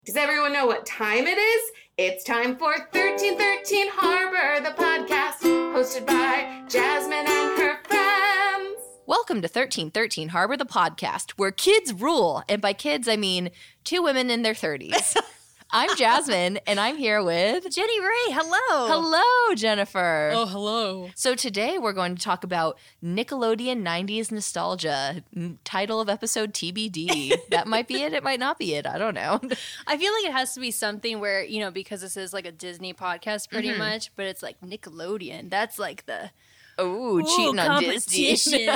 Does everyone know what time it is? It's time for 1313 Harbor, the podcast, hosted by Jasmine and her friends. Welcome to 1313 Harbor, the podcast, where kids rule. And by kids, I mean 2 women in their 30s. I'm Jasmine, and I'm here with Jenny Ray. Hello. Hello, Jennifer. Oh, hello. So today we're going to talk about Nickelodeon 90s nostalgia. Title of episode TBD. That might be it. It might not be it. I don't know. I feel like it has to be something where, you know, because this is like a Disney podcast pretty much, but it's like Nickelodeon. That's like the... Oh, cheating on Disney.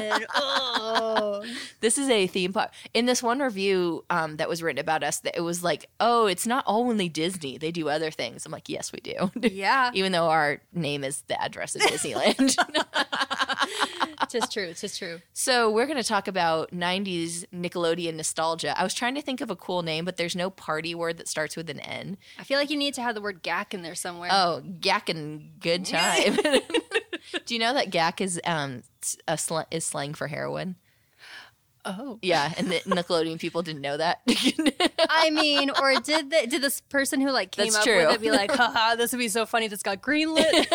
Oh. This is a theme park. In this one review that was written about us, that it was like, oh, it's not only Disney. They do other things. I'm like, yes, we do. Yeah. Even though our name is the address of Disneyland. Tis true. Tis true. So we're going to talk about 90s Nickelodeon nostalgia. I was trying to think of a cool name, but there's no party word that starts with an N. I feel like you need to have the word gack in there somewhere. Oh, gackin' good time. Do you know that gack is slang for heroin? Oh. Yeah, and the Nickelodeon people didn't know that. I mean, or did this person who like came That's up true. with it be like, haha, this would be so funny, this got greenlit?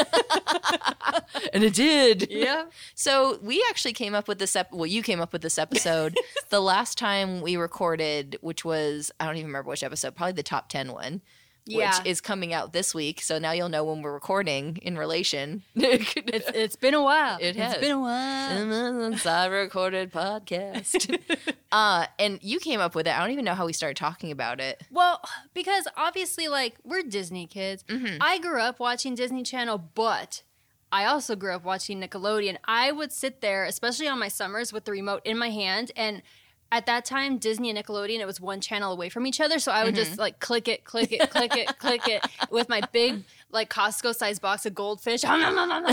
And it did. Yeah. So we actually came up with this you came up with this episode the last time we recorded, which was, I don't even remember which episode, probably the top 10 one. Yeah. Which is coming out this week. So now you'll know when we're recording in relation. It's been a while. It has. It's been a while. Since I recorded podcast. And you came up with it. I don't even know how we started talking about it. Well, because obviously, like, we're Disney kids. I grew up watching Disney Channel, but I also grew up watching Nickelodeon. I would sit there, especially on my summers, with the remote in my hand, and at that time, Disney and Nickelodeon, it was one channel away from each other, so I would just, like, click it, click it, click it, click it, with my big, like, Costco-sized box of goldfish. Not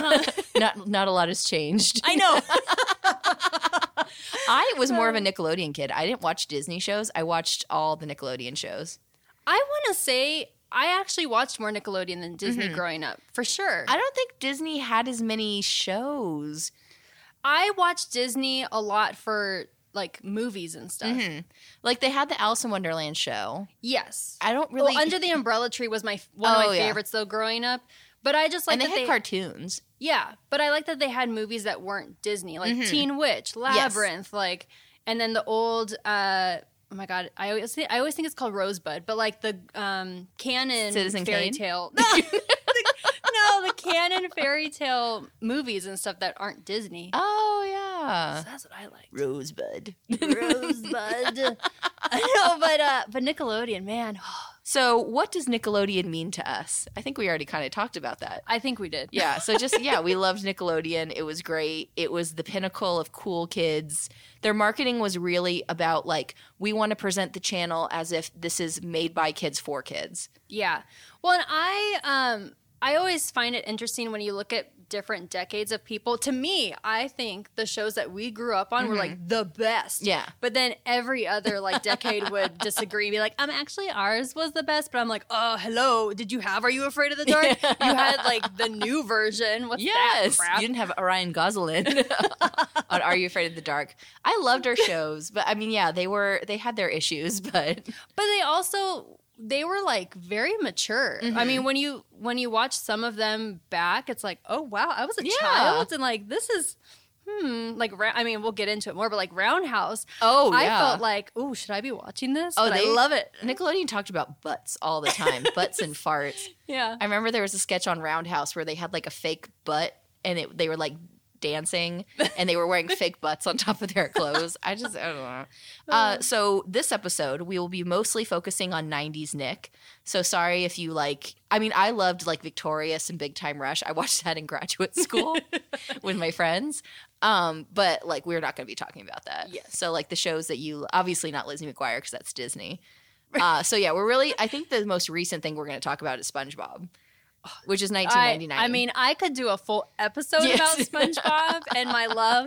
a lot has changed. I know. I was more of a Nickelodeon kid. I didn't watch Disney shows. I watched all the Nickelodeon shows. I want to say I actually watched more Nickelodeon than Disney growing up, for sure. I don't think Disney had as many shows. I watched Disney a lot for, like, movies and stuff. Like, they had the Alice in Wonderland show. Yes. I don't really... Well, Under the Umbrella Tree was one of my favorites, though, growing up. But I just like and that they had cartoons. Yeah, but I like that they had movies that weren't Disney, like Teen Witch, Labyrinth, like, and then the old... oh my God, I always think it's called Rosebud, but like the canon Citizen fairy Kane? tale. The canon fairy tale movies and stuff that aren't Disney. Oh, yeah. So that's what I like. Rosebud. Rosebud. I know, but Nickelodeon, man. So what does Nickelodeon mean to us? I think we already kind of talked about that. I think we did. Yeah, so we loved Nickelodeon. It was great. It was the pinnacle of cool kids. Their marketing was really about, like, we want to present the channel as if this is made by kids for kids. Yeah. Well, and I always find it interesting when you look at different decades of people. To me, I think the shows that we grew up on were like the best. Yeah. But then every other like decade would disagree and be like, actually ours was the best. But I'm like, oh, hello. Did you have Are You Afraid of the Dark? You had like the new version. What's that crap? You didn't have Ryan Gosling on Are You Afraid of the Dark. I loved our shows, but I mean, yeah, they had their issues, but they were like very mature. I mean, when you watch some of them back, it's like, oh wow, I was a child, and like this is like, I mean, we'll get into it more, but like Roundhouse. Oh, yeah. I felt like, oh, should I be watching this? Oh, I love it. Nickelodeon talked about butts all the time, butts and farts. Yeah, I remember there was a sketch on Roundhouse where they had like a fake butt, and they were like dancing, and they were wearing fake butts on top of their clothes. I don't know. So this episode, we will be mostly focusing on 90s Nick. So sorry if you like, I mean, I loved like Victorious and Big Time Rush. I watched that in graduate school with my friends. But like, we're not going to be talking about that. Yes. So like the shows that you, obviously not Lizzie McGuire because that's Disney. So yeah, I think the most recent thing we're going to talk about is SpongeBob. Which is 1999. I mean, I could do a full episode about SpongeBob and my love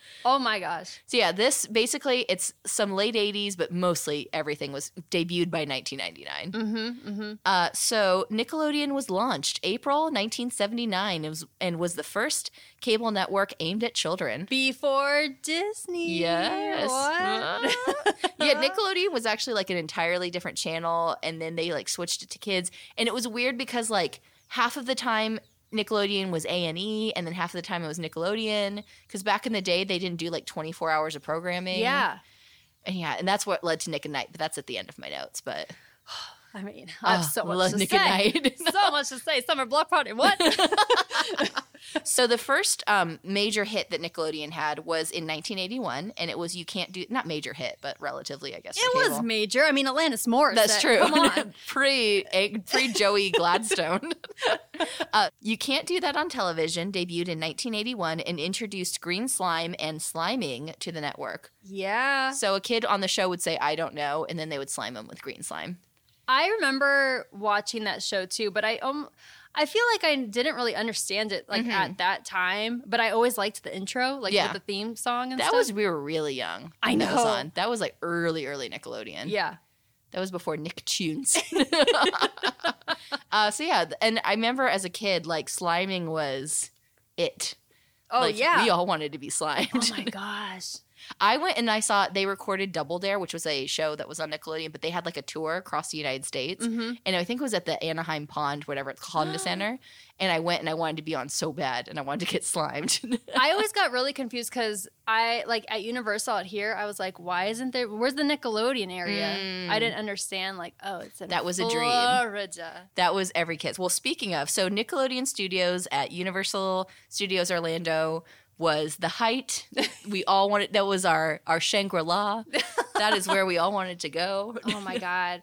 Oh my gosh. So yeah, this basically it's some late 80s, but mostly everything was debuted by 1999. So Nickelodeon was launched April 1979. It was the first cable network aimed at children. Before Disney. Yes. What? Yeah, Nickelodeon was actually like an entirely different channel, and then they like switched it to kids, and it was weird because like half of the time Nickelodeon was A&E, and then half of the time it was Nickelodeon, because back in the day they didn't do like 24 hours of programming. Yeah. And that's what led to Nick and Night, but that's at the end of my notes. But I mean, I have so much love to Nick say. and Night. So much to say. Summer block party. What? So the first major hit that Nickelodeon had was in 1981, and it was not major hit, but relatively, I guess. It was major. I mean, Alanis Morissette. That's true. Come on. pre Joey Gladstone. You Can't Do That on Television debuted in 1981 and introduced green slime and sliming to the network. Yeah. So a kid on the show would say, "I don't know," and then they would slime him with green slime. I remember watching that show too, but I feel like I didn't really understand it like at that time, but I always liked the intro, like with the theme song and stuff. We were really young. I when know. That was on. That was like early Nickelodeon. Yeah. That was before Nicktoons. So yeah, and I remember as a kid, like sliming was it. Oh like, yeah. we all wanted to be slimed. Oh my gosh. I went and I saw they recorded Double Dare, which was a show that was on Nickelodeon, but they had like a tour across the United States. And I think it was at the Anaheim Pond, whatever it's called, Honda Center. And I went and I wanted to be on so bad and I wanted to get slimed. I always got really confused because I, like at Universal out here, I was like, why isn't there, where's the Nickelodeon area? I didn't understand, like, oh, it's in That was a dream. Florida. That was every kid's. Well, speaking of, so Nickelodeon Studios at Universal Studios Orlando was the height. We all wanted, that was our Shangri-La. That is where we all wanted to go. Oh my God.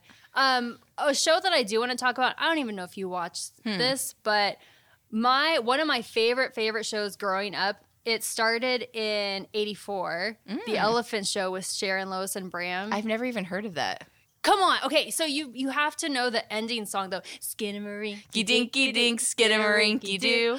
A show that I do want to talk about, I don't even know if you watched this, but one of my favorite shows growing up, it started in 84. The Elephant Show with Sharon, Lois, and Bram. I've never even heard of that. Come on. Okay, so you have to know the ending song, though. Skinamarink. Dinky dink, skidamarinky doo.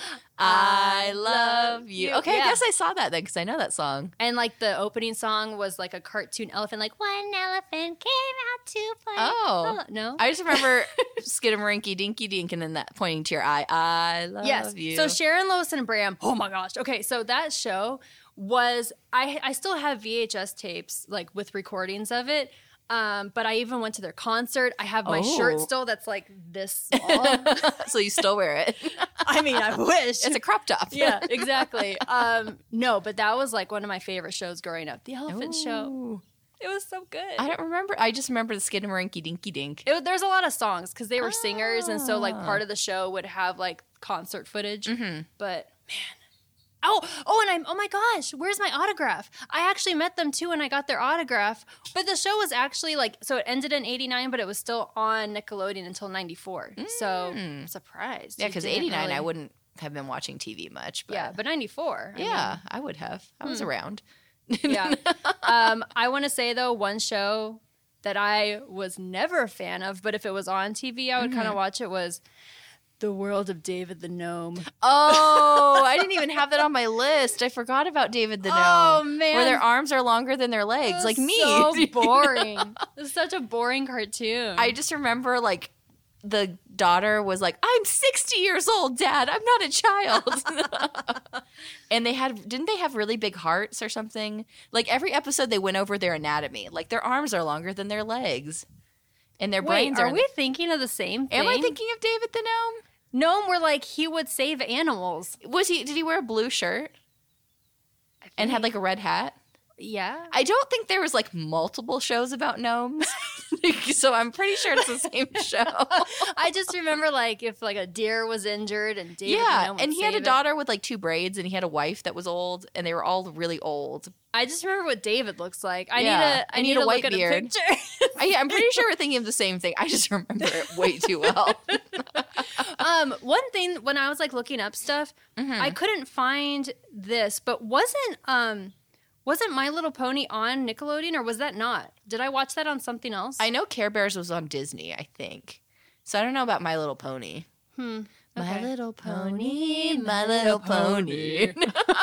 I love you. Okay, Yeah. I guess I saw that then because I know that song. And like the opening song was like a cartoon elephant, like one elephant came out to play. Oh. No? I just remember skidamarinky dinky dink and then that pointing to your eye. I love you. So Sharon, Lois, and Bram. Oh my gosh. Okay, so that show was I still have VHS tapes like with recordings of it. But I even went to their concert. I have my shirt still that's like this small. So you still wear it. I mean, I wish. It's a crop top. Yeah, exactly. No, but that was like one of my favorite shows growing up. The Elephant Show. Ooh. It was so good. I don't remember. I just remember the skidamarinky dinky dink. There's a lot of songs because they were singers, and so like part of the show would have like concert footage. But man. And oh my gosh, where's my autograph? I actually met them too and I got their autograph. But the show was actually like, so it ended in 89, but it was still on Nickelodeon until 94. So I'm surprised. Yeah, You because didn't 89, really- I wouldn't have been watching TV much. But Yeah, but 94. yeah, I would have. I was around. Yeah. I want to say though, one show that I was never a fan of, but if it was on TV, I would kind of watch it was The World of David the Gnome. Oh, I didn't even have that on my list. I forgot about David the Gnome. Oh, man. Where their arms are longer than their legs, like me. So boring. It's such a boring cartoon. I just remember like the daughter was like, "I'm 60 years old, Dad. I'm not a child." And didn't they have really big hearts or something? Like every episode they went over their anatomy. Like their arms are longer than their legs. And their brains are we thinking of the same thing? Am I thinking of David the Gnome? Gnome where like he would save animals. Did he wear a blue shirt? And had like a red hat? Yeah. I don't think there was like multiple shows about gnomes. So I'm pretty sure it's the same show. I just remember like if like a deer was injured and David the Yeah, Gnome would and he had a save it. daughter with like 2 braids and he had a wife that was old and they were all really old. I just remember what David looks like. I Yeah, need to white look beard. at a picture. I'm pretty sure we're thinking of the same thing. I just remember it way too well. One thing when I was like looking up stuff, I couldn't find this, but wasn't My Little Pony on Nickelodeon or was that not? Did I watch that on something else? I know Care Bears was on Disney, I think. So I don't know about My Little Pony. My Okay. Little Pony, My Little Pony.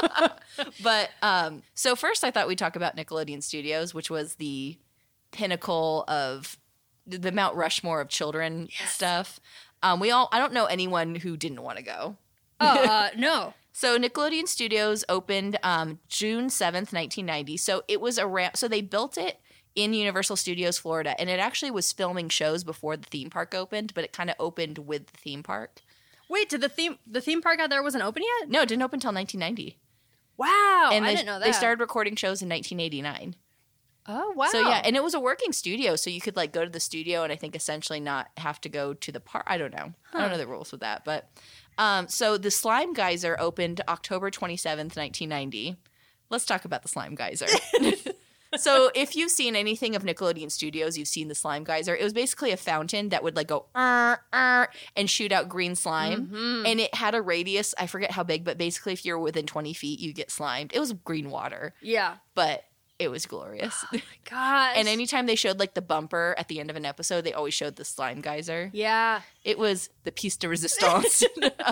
But so first I thought we'd talk about Nickelodeon Studios, which was the pinnacle of the Mount Rushmore of children stuff. I don't know anyone who didn't want to go. No. So Nickelodeon Studios opened June 7th, 1990. So it was so they built it in Universal Studios Florida, and it actually was filming shows before the theme park opened, but it kind of opened with the theme park. Wait, did the theme park out there wasn't open yet? No, it didn't open until 1990. Wow, And I didn't know that. They started recording shows in 1989. Oh wow. So yeah, and it was a working studio, so you could like go to the studio and I think essentially not have to go to the park. I don't know. I don't know the rules with that, but so the Slime Geyser opened October 27th, 1990. Let's talk about the Slime Geyser. So if you've seen anything of Nickelodeon Studios, you've seen the Slime Geyser. It was basically a fountain that would like go and shoot out green slime. And it had a radius, I forget how big, but basically if you're within 20 feet, you get slimed. It was green water, Yeah. but it was glorious. Gosh. And anytime they showed like the bumper at the end of an episode, they always showed the Slime Geyser. Yeah. It was the piece de resistance.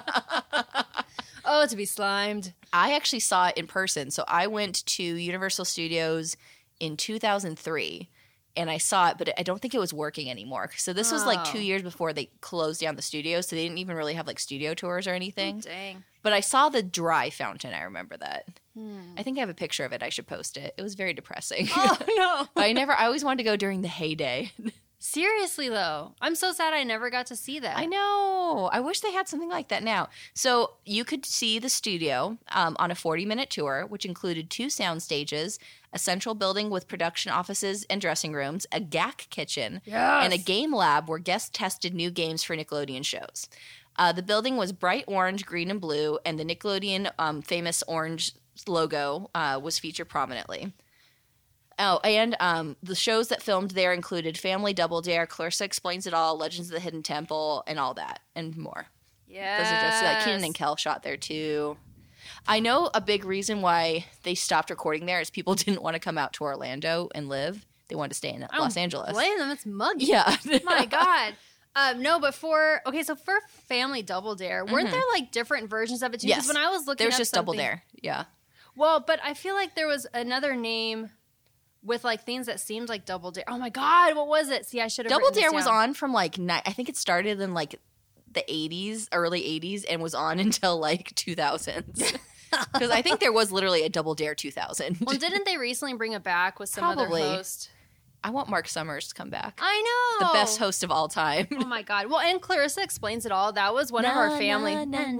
Oh, to be slimed. I actually saw it in person. So I went to Universal Studios in 2003 and I saw it, but I don't think it was working anymore. So this was like 2 years before they closed down the studio. So they didn't even really have like studio tours or anything. Dang. But I saw the dry fountain. I remember that. I think I have a picture of it. I should post it. It was very depressing. Oh no. But I always wanted to go during the heyday. Seriously though, I'm so sad I never got to see that. I know. I wish they had something like that now. So you could see the studio on a 40-minute tour, which included 2 sound stages, a central building with production offices and dressing rooms, a GAC kitchen, Yes. and a game lab where guests tested new games for Nickelodeon shows. The building was bright orange, green, and blue, and the Nickelodeon famous orange logo was featured prominently. Oh, and the shows that filmed there included Family Double Dare, Clarissa Explains It All, Legends of the Hidden Temple, and all that, and more. Yeah. Those are just like Kenan and Kel shot there too. I know a big reason why they stopped recording there is people didn't want to come out to Orlando and live. They wanted to stay in Los Angeles. Blame them. It's muggy. Yeah. My God. No, but for Family Double Dare, weren't there like different versions of it too? Yes. Because when I was looking, There's up just Double something- Dare. Yeah. Well, but I feel like there was another name with like things that seemed like Double Dare. Oh my God, what was it? See, I should have. Double written this Dare was down. on from like I think it started in like the 80s, early 80s, and was on until like 2000s. Because I think there was literally a Double Dare 2000. Well, didn't they recently bring it back with some Probably. other host? I want Mark Summers to come back. I know. The best host of all time. Oh my God. Well, and Clarissa Explains It All. That was one of our family.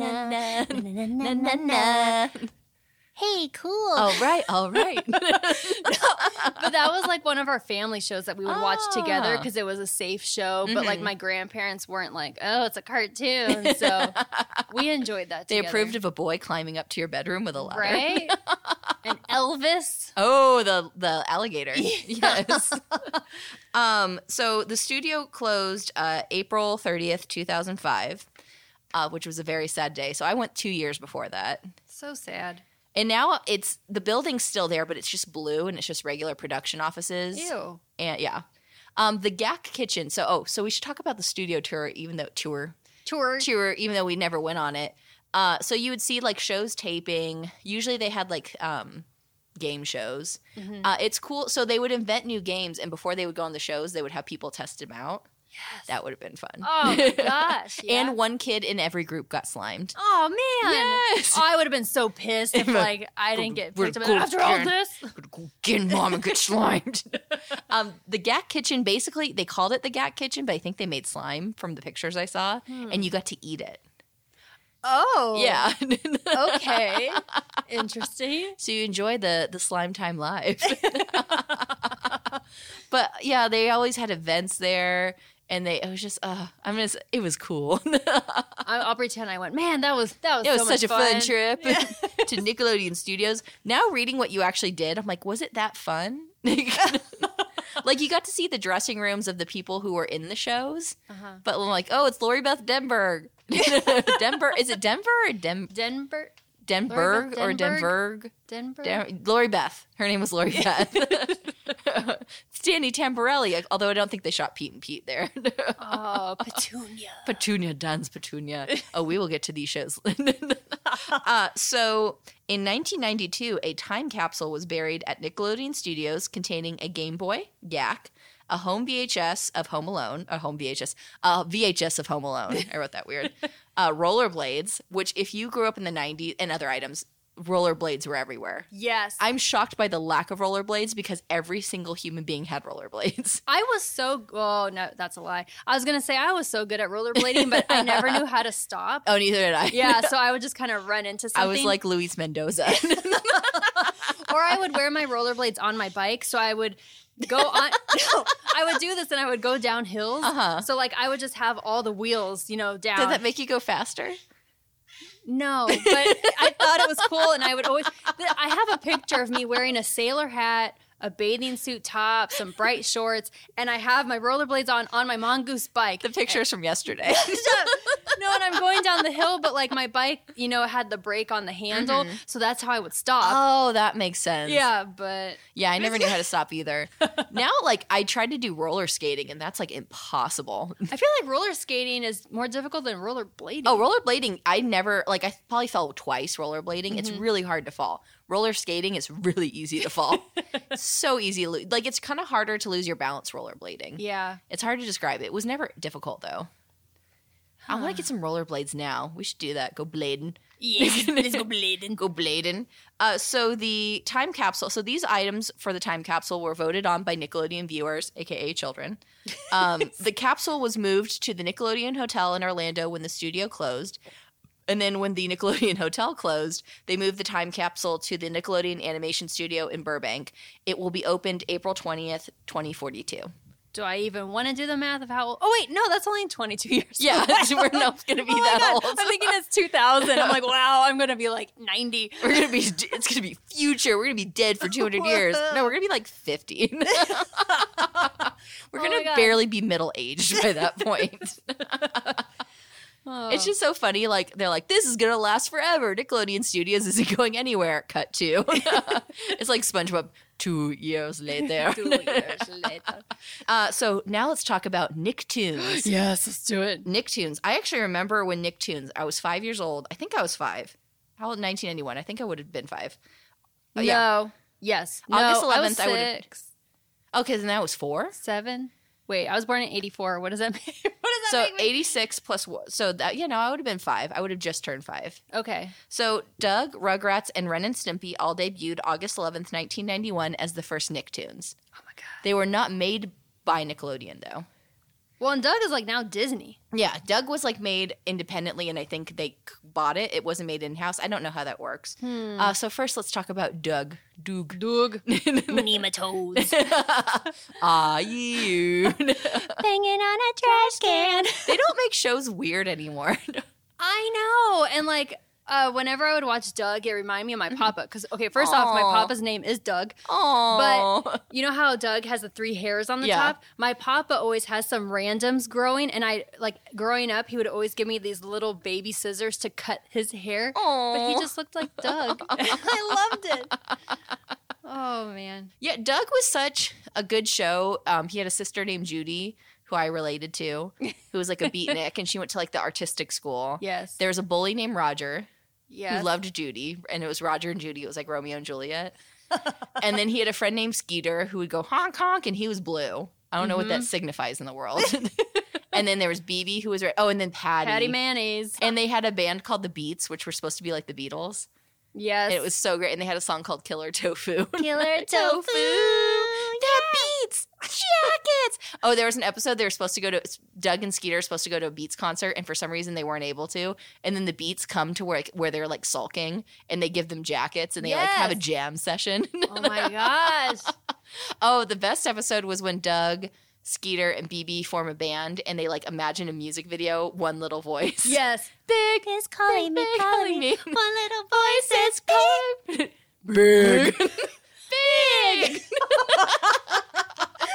Hey, cool. All right. But that was like one of our family shows that we would watch together Ah. because it was a safe show. But like my grandparents weren't like, oh, it's a cartoon. So we enjoyed that They together. approved of a boy climbing up to your bedroom with a ladder. Right? And Elvis. Oh, the alligator. Yes. So the studio closed April 30th, 2005, which was a very sad day. So I went 2 years before that. So sad. And now the building's still there, but it's just blue and it's just regular production offices. Ew. And yeah. The GAC kitchen. So we should talk about the studio tour, even though we never went on it. So you would see like shows taping. Usually they had like game shows. It's cool. So they would invent new games, and before they would go on the shows, they would have people test them out. Yes. That would have been fun. Oh my gosh. Yeah. And one kid in every group got slimed. Oh man. Yes. Oh, I would have been so pissed if like I didn't get picked up after all this. Go get mom and get slimed. The GAC kitchen, basically, they called it the GAC kitchen, but I think they made slime from the pictures I saw, and you got to eat it. Oh. Yeah. Okay. Interesting. So you enjoy the slime time live. But yeah, they always had events there. And it was just, it was cool. I'll pretend I went, man, that was It was so such a much fun trip to Nickelodeon Studios. Now reading what you actually did, I'm like, was it that fun? Like you got to see the dressing rooms of the people who were in the shows. But I'm like, oh, it's Lori Beth Denberg. Denver, is it Denver or Denver? Denberg or Denverg? Denver? Lori Beth. Her name was Lori Beth. It's Danny Tamborelli, although I don't think they shot Pete and Pete there. Oh, Petunia. Petunia, Dan's Petunia. Oh, we will get to these shows. So in 1992, a time capsule was buried at Nickelodeon Studios containing a Game Boy, Yak, a home VHS of Home Alone, VHS of Home Alone. I wrote that weird. Rollerblades, which if you grew up in the 90s, and other items, rollerblades were everywhere. Yes. I'm shocked by the lack of rollerblades because every single human being had rollerblades. I was oh, no, that's a lie. I was going to say I was so good at rollerblading, but I never knew how to stop. Oh, neither did I. Yeah, so I would just kind of run into something. I was like Luis Mendoza. Or I would wear my rollerblades on my bike, so I would go on. No, I would do this and I would go down hills. So like I would just have all the wheels, down. Did that make you go faster? No, but I thought it was cool, and I would always. I have a picture of me wearing a sailor hat, a bathing suit top, some bright shorts, and I have my rollerblades on my mongoose bike. The picture's from yesterday. No, and I'm going down the hill, but like my bike, had the brake on the handle, so that's how I would stop. Oh, that makes sense. Yeah, but yeah, I never knew how to stop either. Now, like I tried to do roller skating, and that's like impossible. I feel like roller skating is more difficult than rollerblading. Oh, rollerblading, I probably fell twice rollerblading. It's really hard to fall. Roller skating is really easy to fall. So easy to lose. Like it's kind of harder to lose your balance rollerblading. Yeah. It's hard to describe. It was never difficult though. I want to get some rollerblades now. We should do that. Go blading. Yes, let's go blading. Go blading. So the time capsule. So these items for the time capsule were voted on by Nickelodeon viewers, aka children. The capsule was moved to the Nickelodeon Hotel in Orlando when the studio closed. And then when the Nickelodeon Hotel closed, they moved the time capsule to the Nickelodeon Animation Studio in Burbank. It will be opened April 20th, 2042. Do I even want to do the math of how old? Oh, wait, no, that's only in 22 years. Yeah, we're not going to be that old. I'm thinking it's 2000. I'm like, wow, I'm going to be like 90. It's going to be future. We're going to be dead for 200 years. No, we're going to be like 50. We're going to barely be middle-aged by that point. It's just so funny. Like they're like, this is gonna last forever. Nickelodeon Studios isn't going anywhere. Cut to. It's like SpongeBob. 2 years later. 2 years later. So now let's talk about Nicktoons. Yes, let's do it. Nicktoons. I actually remember when Nicktoons. I was 5 years old. I think I was 5. How old? 1991. I think I would have been 5. Oh, no. Yeah. Yes. August 11th. I was 6. I would have. Okay, then that was 4. 7. Wait, I was born in 84. What does that mean? So 86 plus so that I would have been 5. I would have just turned 5. Okay. So Doug, Rugrats, and Ren and Stimpy all debuted August 11th, 1991 as the first Nicktoons. Oh my god. They were not made by Nickelodeon though. Well, and Doug is like now Disney. Yeah, Doug was like made independently, and I think they bought it. It wasn't made in-house. I don't know how that works. So first, let's talk about Doug. Doug. Nematodes. You. Banging on a trash can. They don't make shows weird anymore. I know. And like, whenever I would watch Doug, it reminded me of my papa. Because, okay, first off, my papa's name is Doug. Aww. But you know how Doug has the 3 hairs on the Yeah. top? My papa always has some randoms growing. And growing up, he would always give me these little baby scissors to cut his hair. But he just looked like Doug. I loved it. Oh, man. Yeah, Doug was such a good show. He had a sister named Judy, who I related to, who was like a beatnik, and she went to like the artistic school. Yes. There was a bully named Roger. Yes. Who loved Judy, and it was Roger and Judy. It was like Romeo and Juliet. And then he had a friend named Skeeter who would go honk honk, and he was blue. I don't know what that signifies in the world. And then there was BB who was and then Patty. Patty Mayonnaise. And they had a band called the Beats, which were supposed to be like the Beatles. Yes. And it was so great. And they had a song called Killer Tofu. Killer Tofu. The Beats jackets. Oh, there was an episode they were supposed to go to. Doug and Skeeter were supposed to go to a Beats concert, and for some reason they weren't able to. And then the Beats come to where they're like sulking, and they give them jackets, and they like have a jam session. Oh my gosh. Oh, the best episode was when Doug, Skeeter, and BB form a band, and they like imagine a music video, one little voice. Yes. Big is calling me, calling me. One little voice is big. Big.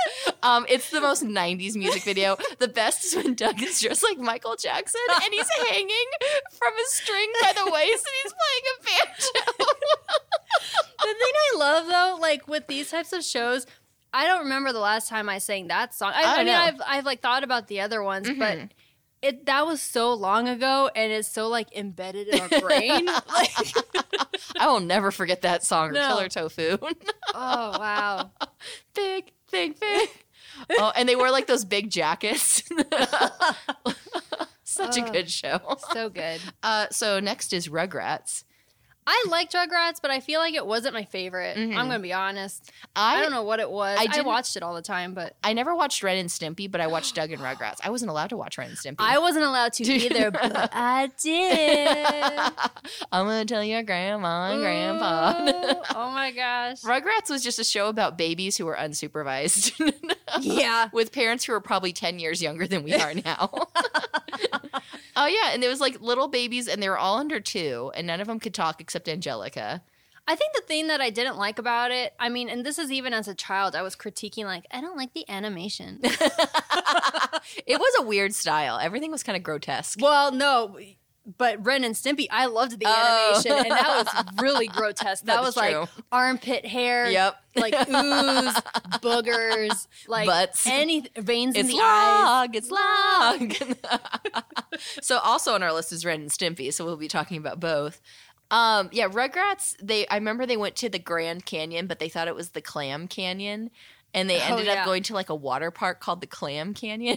It's the most 90s music video. The best is when Doug is dressed like Michael Jackson and he's hanging from a string by the waist and he's playing a banjo. The thing I love though, like with these types of shows, I don't remember the last time I sang that song. I mean, I've like thought about the other ones, but that was so long ago, and it's so like embedded in our brain. Like, I will never forget that song or No. Killer Tofu. oh wow. Big. Oh, and they wore like those big jackets. Such a good show. So good. So next is Rugrats. I liked Rugrats, but I feel like it wasn't my favorite. I'm going to be honest. I don't know what it was. I watched it all the time, but I never watched Ren and Stimpy, but I watched Doug and Rugrats. I wasn't allowed to watch Ren and Stimpy. I wasn't allowed to either, but I did. I'm going to tell your grandma and grandpa. Oh my gosh. Rugrats was just a show about babies who were unsupervised. Yeah. With parents who were probably 10 years younger than we are now. Oh, yeah. And there was like little babies, and they were all under 2, and none of them could talk except Angelica. I think the thing that I didn't like about it, I mean, and this is even as a child, I was critiquing, like, I don't like the animation. It was a weird style. Everything was kind of grotesque. Well, no, but Ren and Stimpy, I loved the animation, and that was really grotesque. That was true. like armpit hair, Yep. like ooze, boogers, like Butts. any veins in It's the eyes. long. It's long. So also on our list is Ren and Stimpy, so we'll be talking about both. Yeah, Rugrats, I remember they went to the Grand Canyon, but they thought it was the Clam Canyon. And they ended up going to like a water park called the Clam Canyon.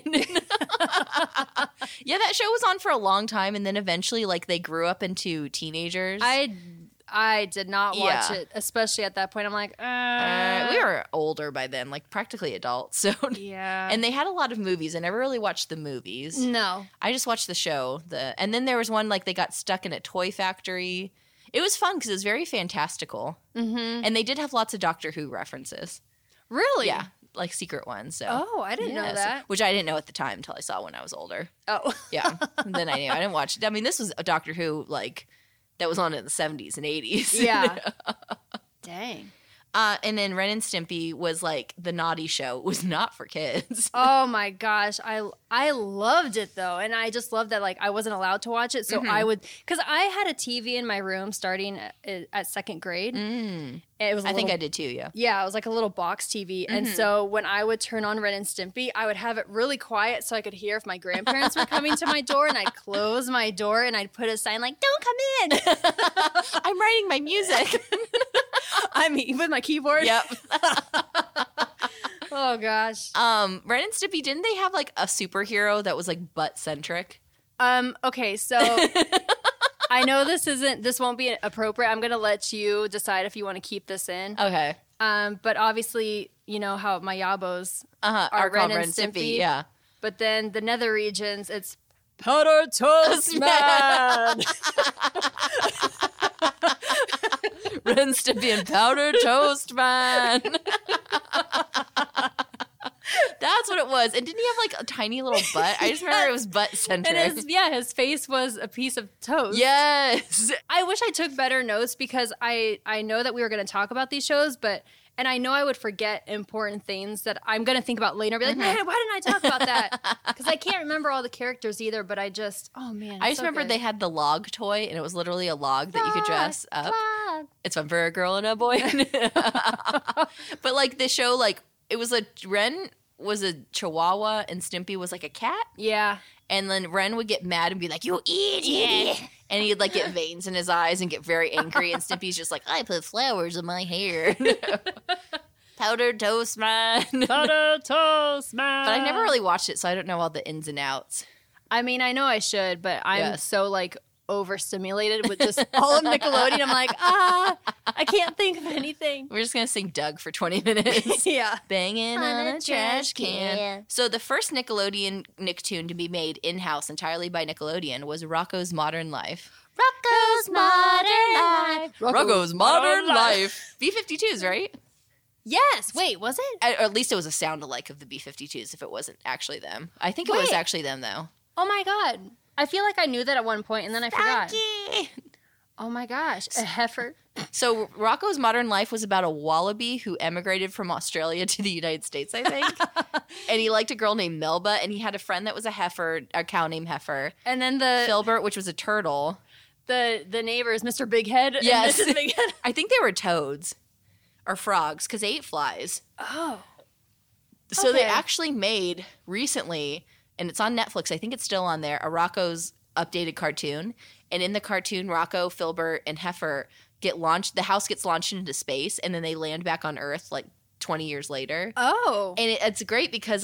Yeah, that show was on for a long time, and then eventually like they grew up into teenagers. I did not watch it, especially at that point. I'm like, we were older by then, like practically adults. So yeah. And they had a lot of movies. I never really watched the movies. No. I just watched the show. And then there was one like they got stuck in a toy factory. It was fun because it was very fantastical. Mm-hmm. And they did have lots of Doctor Who references. Really? Yeah, like secret ones. So. Oh, I didn't know that. Which I didn't know at the time until I saw when I was older. Oh. Yeah. And then I knew. I didn't watch it. I mean, this was a Doctor Who like that was on in the 70s and 80s. Yeah. Dang. And then Ren and Stimpy was like the naughty show. It was not for kids. Oh my gosh, I loved it though, and I just loved that like I wasn't allowed to watch it, so I would, because I had a TV in my room starting at second grade. It was I think I did too. Yeah. Yeah, it was like a little box TV, and so when I would turn on Ren and Stimpy, I would have it really quiet so I could hear if my grandparents were coming to my door, and I'd close my door and I'd put a sign like "Don't come in." I'm writing my music. I mean, with my keyboard. Yep. Oh gosh. Ren and Stimpy, didn't they have like a superhero that was like butt centric? Okay, so I know this won't be appropriate. I'm gonna let you decide if you want to keep this in. Okay. But obviously, you know how my Yabos Are Ren called and Stimpy. Yeah. But then the nether regions, it's Powder Toast Man. Ren, Stimpy, and Powder Toast Man. That's what it was. And didn't he have like a tiny little butt? I just remember it was butt centric. And his face was a piece of toast. Yes. I wish I took better notes because I know that we were going to talk about these shows, and I know I would forget important things that I'm going to think about later. I'll be like, man, why didn't I talk about that? Because I can't remember all the characters either, but I just remember they had the log toy, and it was literally a log that you could dress up. Log. It's fun for a girl and a boy. But like the show, like it was Ren was a chihuahua and Stimpy was like a cat. Yeah. And then Ren would get mad and be like, "You idiot!" And he'd like get veins in his eyes and get very angry. And Stimpy's just like, "I put flowers in my hair." Powdered Toast Man. Powder Toast Man. But I never really watched it, so I don't know all the ins and outs. I mean, I know I should, but I'm Yes. so like overstimulated with just all of Nickelodeon. I'm like, I can't think of anything. We're just going to sing Doug for 20 minutes. Yeah. Banging on a trash can. So the first Nickelodeon Nicktoon to be made in-house entirely by Nickelodeon was Rocko's Modern Life. Rocko's Modern Life. Rocko's Modern Life. B-52s, right? Yes. Wait, was it? Or at least it was a sound-alike of the B-52s if it wasn't actually them. I think it was actually them, though. Oh my God. I feel like I knew that at one point and then I forgot. Oh my gosh, a heifer. So Rocco's Modern Life was about a wallaby who emigrated from Australia to the United States, I think. And he liked a girl named Melba, and he had a friend that was a cow named Heifer. And then the Filbert, which was a turtle. the neighbors, Mr. Big Head. Yes. And Mrs. Big Head. I think they were toads or frogs because they ate flies. Oh. So they Okay. actually made recently, and it's on Netflix, I think it's still on there, a Rocco's updated cartoon. And in the cartoon, Rocco, Filbert, and Heifer get launched. The house gets launched into space, and then they land back on Earth like 20 years later. Oh. And it's great because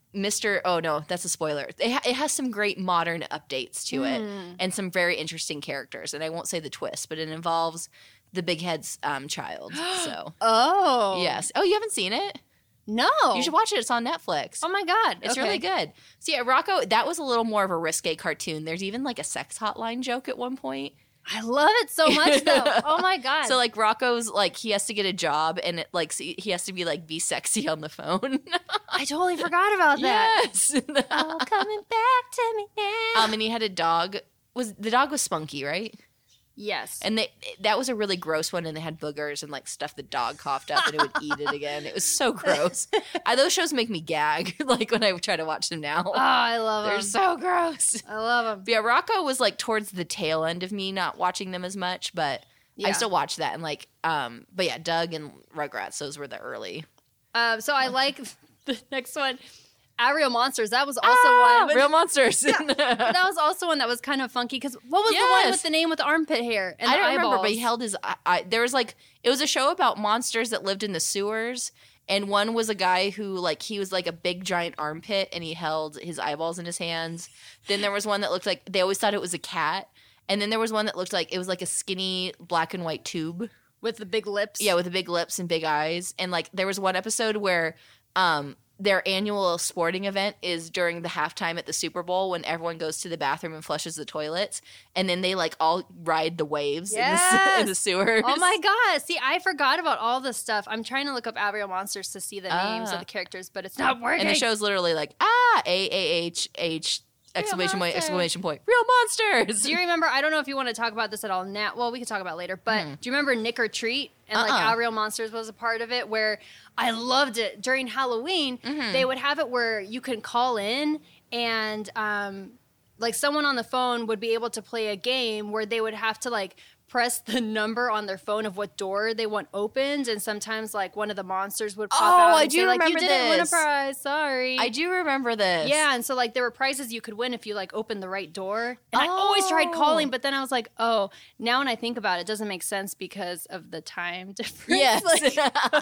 oh no, that's a spoiler. It has some great modern updates to it and some very interesting characters. And I won't say the twist, but it involves the Big Head's child. So Oh. yes. Oh, you haven't seen it? No. You should watch it. It's on Netflix. Oh my God. It's Okay. really good. So yeah, Rocco, that was a little more of a risque cartoon. There's even like a sex hotline joke at one point. I love it so much though. Oh my God. So like Rocco's like he has to get a job and it like he has to be sexy on the phone. I totally forgot about that. Yes. All coming back to me now. And he had a dog. The dog was Spunky, right? Yes. And that was a really gross one, and they had boogers and like stuff the dog coughed up and it would eat it again. It was so gross. Those shows make me gag like when I try to watch them now. Oh, I love They're them. so gross. I love them. But yeah, Rocco was like towards the tail end of me not watching them as much, but I Yeah. still watch that and like but yeah, Doug and Rugrats, those were the early. So I like the next one. Aerial Monsters. That was also one. Real monsters. That was also one that was kind of funky because what was the Yes. one with the name with the armpit hair and I the don't remember, eyeballs? but he held his. There was like it was a show about monsters that lived in the sewers, and one was a guy who like he was like a big giant armpit, and he held his eyeballs in his hands. Then there was one that looked like they always thought it was a cat, and then there was one that looked like it was like a skinny black and white tube. with the big lips. Yeah, with the big lips and big eyes, and like there was one episode where their annual sporting event is during the halftime at the Super Bowl when everyone goes to the bathroom and flushes the toilets, and then they like all ride the waves in the sewers. Oh my God. See, I forgot about all this stuff. I'm trying to look up Aerial Monsters to see the names of the characters, but it's not working. And the show's literally like AAHH exclamation point, monsters. exclamation point, real monsters. Do you remember? I don't know if you want to talk about this at all now. Well, we can talk about it later. But do you remember Nick or Treat? And like Aerial Monsters was a part of it where I loved it. During Halloween, they would have it where you can call in and like someone on the phone would be able to play a game where they would have to like press the number on their phone of what door they want opened, and sometimes like one of the monsters would pop out. I and do say, like, remember you didn't win a this. prize. Sorry. I do remember this. Yeah, and so like there were prizes you could win if you like opened the right door. And I always tried calling, but then I was like, oh, now when I think about it, it doesn't make sense because of the time difference. Yes. Like,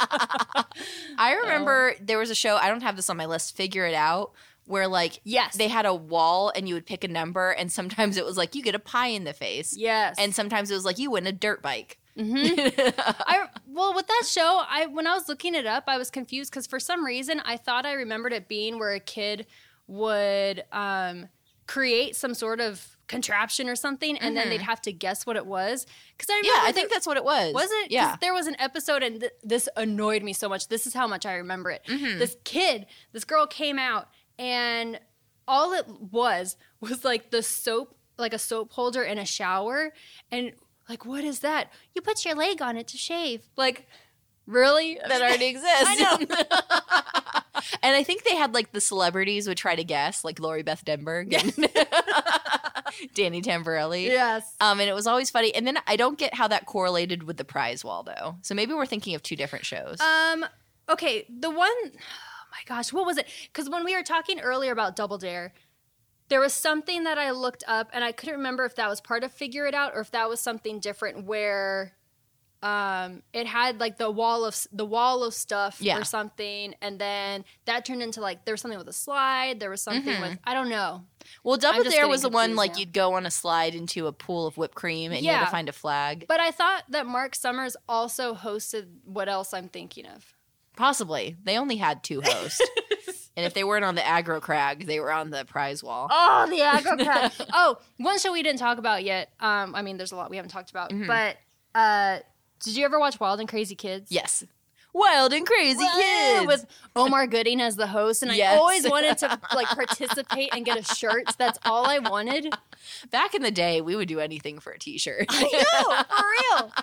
I remember there was a show, I don't have this on my list, Figure It Out, where like Yes. they had a wall and you would pick a number, and sometimes it was like you get a pie in the face. yes. And sometimes it was like you win a dirt bike. well, with that show, when I was looking it up, I was confused because for some reason I thought I remembered it being where a kid would create some sort of contraption or something, and then they'd have to guess what it was. Because I remember Yeah, I think that's what it was. Was it? 'Cause Yeah. there was an episode, and this annoyed me so much. This is how much I remember it. This girl came out, and all it was like the soap, like a soap holder in a shower, and like, what is that? You put your leg on it to shave. Like, really? That already exists. I know. And I think they had like the celebrities would try to guess, like Lori Beth Denberg and Danny Tamborelli. Yes. And it was always funny. And then I don't get how that correlated with the prize wall, though. So maybe we're thinking of two different shows. Okay, the one, oh my gosh, what was it? Because when we were talking earlier about Double Dare, there was something that I looked up, and I couldn't remember if that was part of Figure It Out or if that was something different where it had like the wall of stuff Yeah. or something, and then that turned into like there was something with a slide, there was something with I don't know. Well, Double just Dare getting was the one confused like now. you'd go on a slide into a pool of whipped cream and you had Yeah. to find a flag. But I thought that Mark Summers also hosted what else I'm thinking of. Possibly. They only had two hosts. And if they weren't on the aggro crag, they were on the prize wall. Oh, the aggro crowd. Oh, one show we didn't talk about yet. I mean, there's a lot we haven't talked about. But did you ever watch Wild and Crazy Kids? Yes. Wild and Crazy Kids. With Omar Gooding as the host. And Yes. I always wanted to like participate and get a shirt. That's all I wanted. Back in the day, we would do anything for a t-shirt. I know, for real.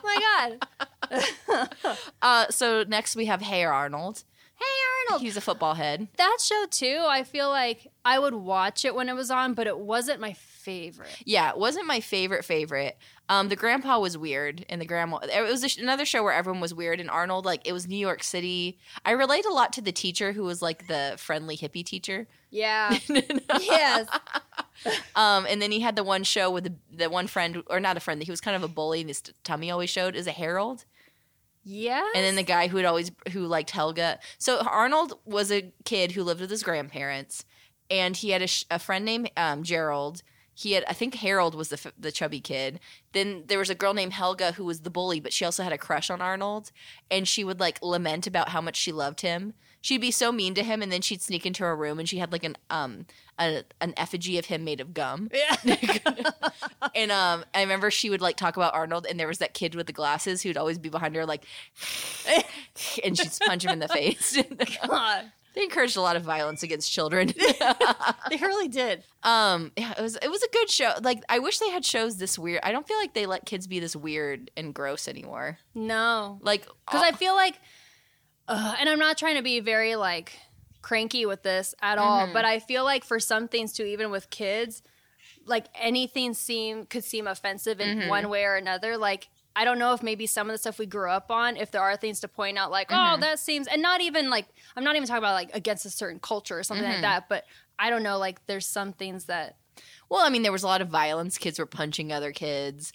Oh my God. So next we have Hey Arnold. Hey, Arnold. He's a football head. That show, too, I feel like I would watch it when it was on, but it wasn't my favorite. Yeah, it wasn't my favorite. The grandpa was weird, and the grandma. It was another show where everyone was weird, and Arnold, like, it was New York City. I relate a lot to the teacher who was like the friendly hippie teacher. Yeah. Yes. And then he had the one show with the one friend, or not a friend, he was kind of a bully, and his tummy always showed. Is it Harold? Yeah. And then the guy who liked Helga. So Arnold was a kid who lived with his grandparents, and he had a friend named Gerald. I think Harold was the chubby kid. Then there was a girl named Helga who was the bully, but she also had a crush on Arnold, and she would like lament about how much she loved him. She'd be so mean to him, and then she'd sneak into her room, and she had like an effigy of him made of gum. Yeah. And I remember she would like talk about Arnold, and there was that kid with the glasses who'd always be behind her like, and she'd punch him in the face. God. They encouraged a lot of violence against children. They really did. Yeah, it was a good show. Like, I wish they had shows this weird. I don't feel like they let kids be this weird and gross anymore. No. Like, Because I feel like, and I'm not trying to be very like cranky with this at all, but I feel like for some things too, even with kids, like anything could seem offensive in one way or another. Like, I don't know if maybe some of the stuff we grew up on, if there are things to point out, like, oh, that seems, and not even like, I'm not even talking about like against a certain culture or something like that, but I don't know, like there's some things that. well, I mean, there was a lot of violence. Kids were punching other kids.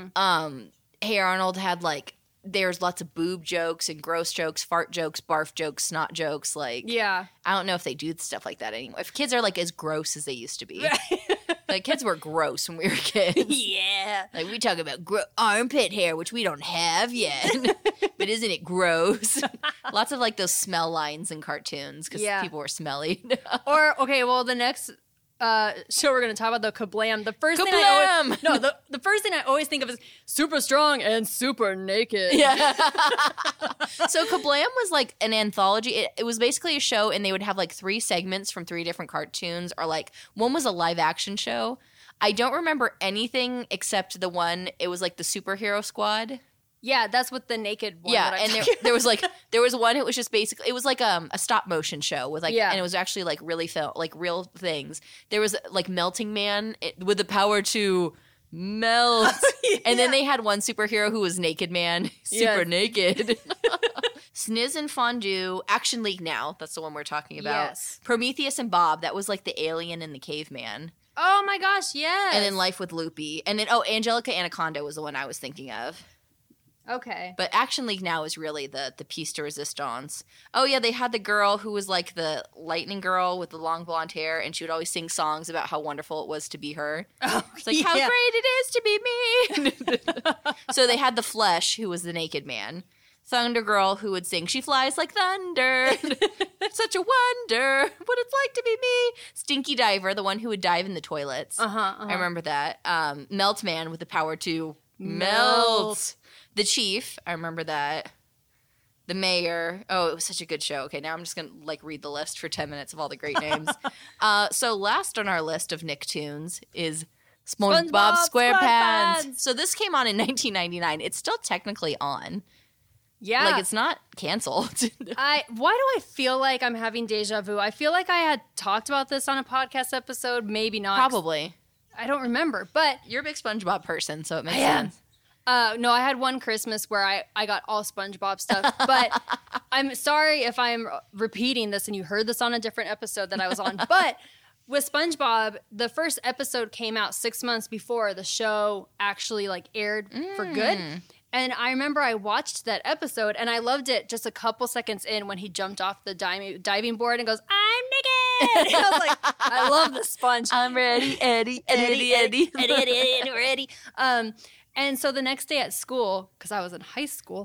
Hey Arnold had like, there's lots of boob jokes and gross jokes, fart jokes, barf jokes, snot jokes. Like, Yeah. I don't know if they do stuff like that anymore. If kids are like as gross as they used to be. Like, kids were gross when we were kids. Yeah. Like, we talk about armpit hair, which we don't have yet. But isn't it gross? Lots of, like, those smell lines in cartoons because people were smelly. Or, okay, well, the next show we're going to talk about, the Kablam. The first thing the first thing I always think of is super strong and super naked. Yeah. So Kablam was like an anthology. It was basically a show, and they would have like 3 segments from 3 different cartoons, or like one was a live action show. I don't remember anything except the one, it was like the Superhero Squad. Yeah, that's what the naked one. Yeah, and there was one. It was just basically, it was like a stop motion show with like, and it was actually like really like real things. There was like Melting Man with the power to melt, and then they had one superhero who was Naked Man, super naked. Sniz and Fondue, Action League Now. That's the one we're talking about. Yes. Prometheus and Bob. That was like the alien and the caveman. Oh my gosh, yes. And then Life with Loopy, and then Angelica Anaconda was the one I was thinking of. Okay. But Action League Now is really the piece de resistance. Oh, yeah, they had the girl who was like the lightning girl with the long blonde hair, and she would always sing songs about how wonderful it was to be her. Oh, it's like, how great it is to be me. So they had the Flesh, who was the naked man. Thunder Girl, who would sing, she flies like thunder. Such a wonder what it's like to be me. Stinky Diver, the one who would dive in the toilets. I remember that. Melt Man with the power to melt. The Chief, I remember that. The Mayor. Oh, it was such a good show. Okay, now I'm just going to like read the list for 10 minutes of all the great names. So last on our list of Nicktoons is SpongeBob SquarePants. So this came on in 1999. It's still technically on. Yeah. Like, it's not canceled. Why do I feel like I'm having deja vu? I feel like I had talked about this on a podcast episode. Maybe not. Probably. I don't remember, but You're a big SpongeBob person, so it makes sense. No, I had one Christmas where I got all SpongeBob stuff, but I'm sorry if I'm repeating this and you heard this on a different episode that I was on, but with SpongeBob, the first episode came out 6 months before the show actually like aired for good. And I remember I watched that episode and I loved it just a couple seconds in when he jumped off the diving board and goes, I'm naked! And I was like, I love the sponge. I'm ready, Eddie. Ready. And so the next day at school, because I was in high school,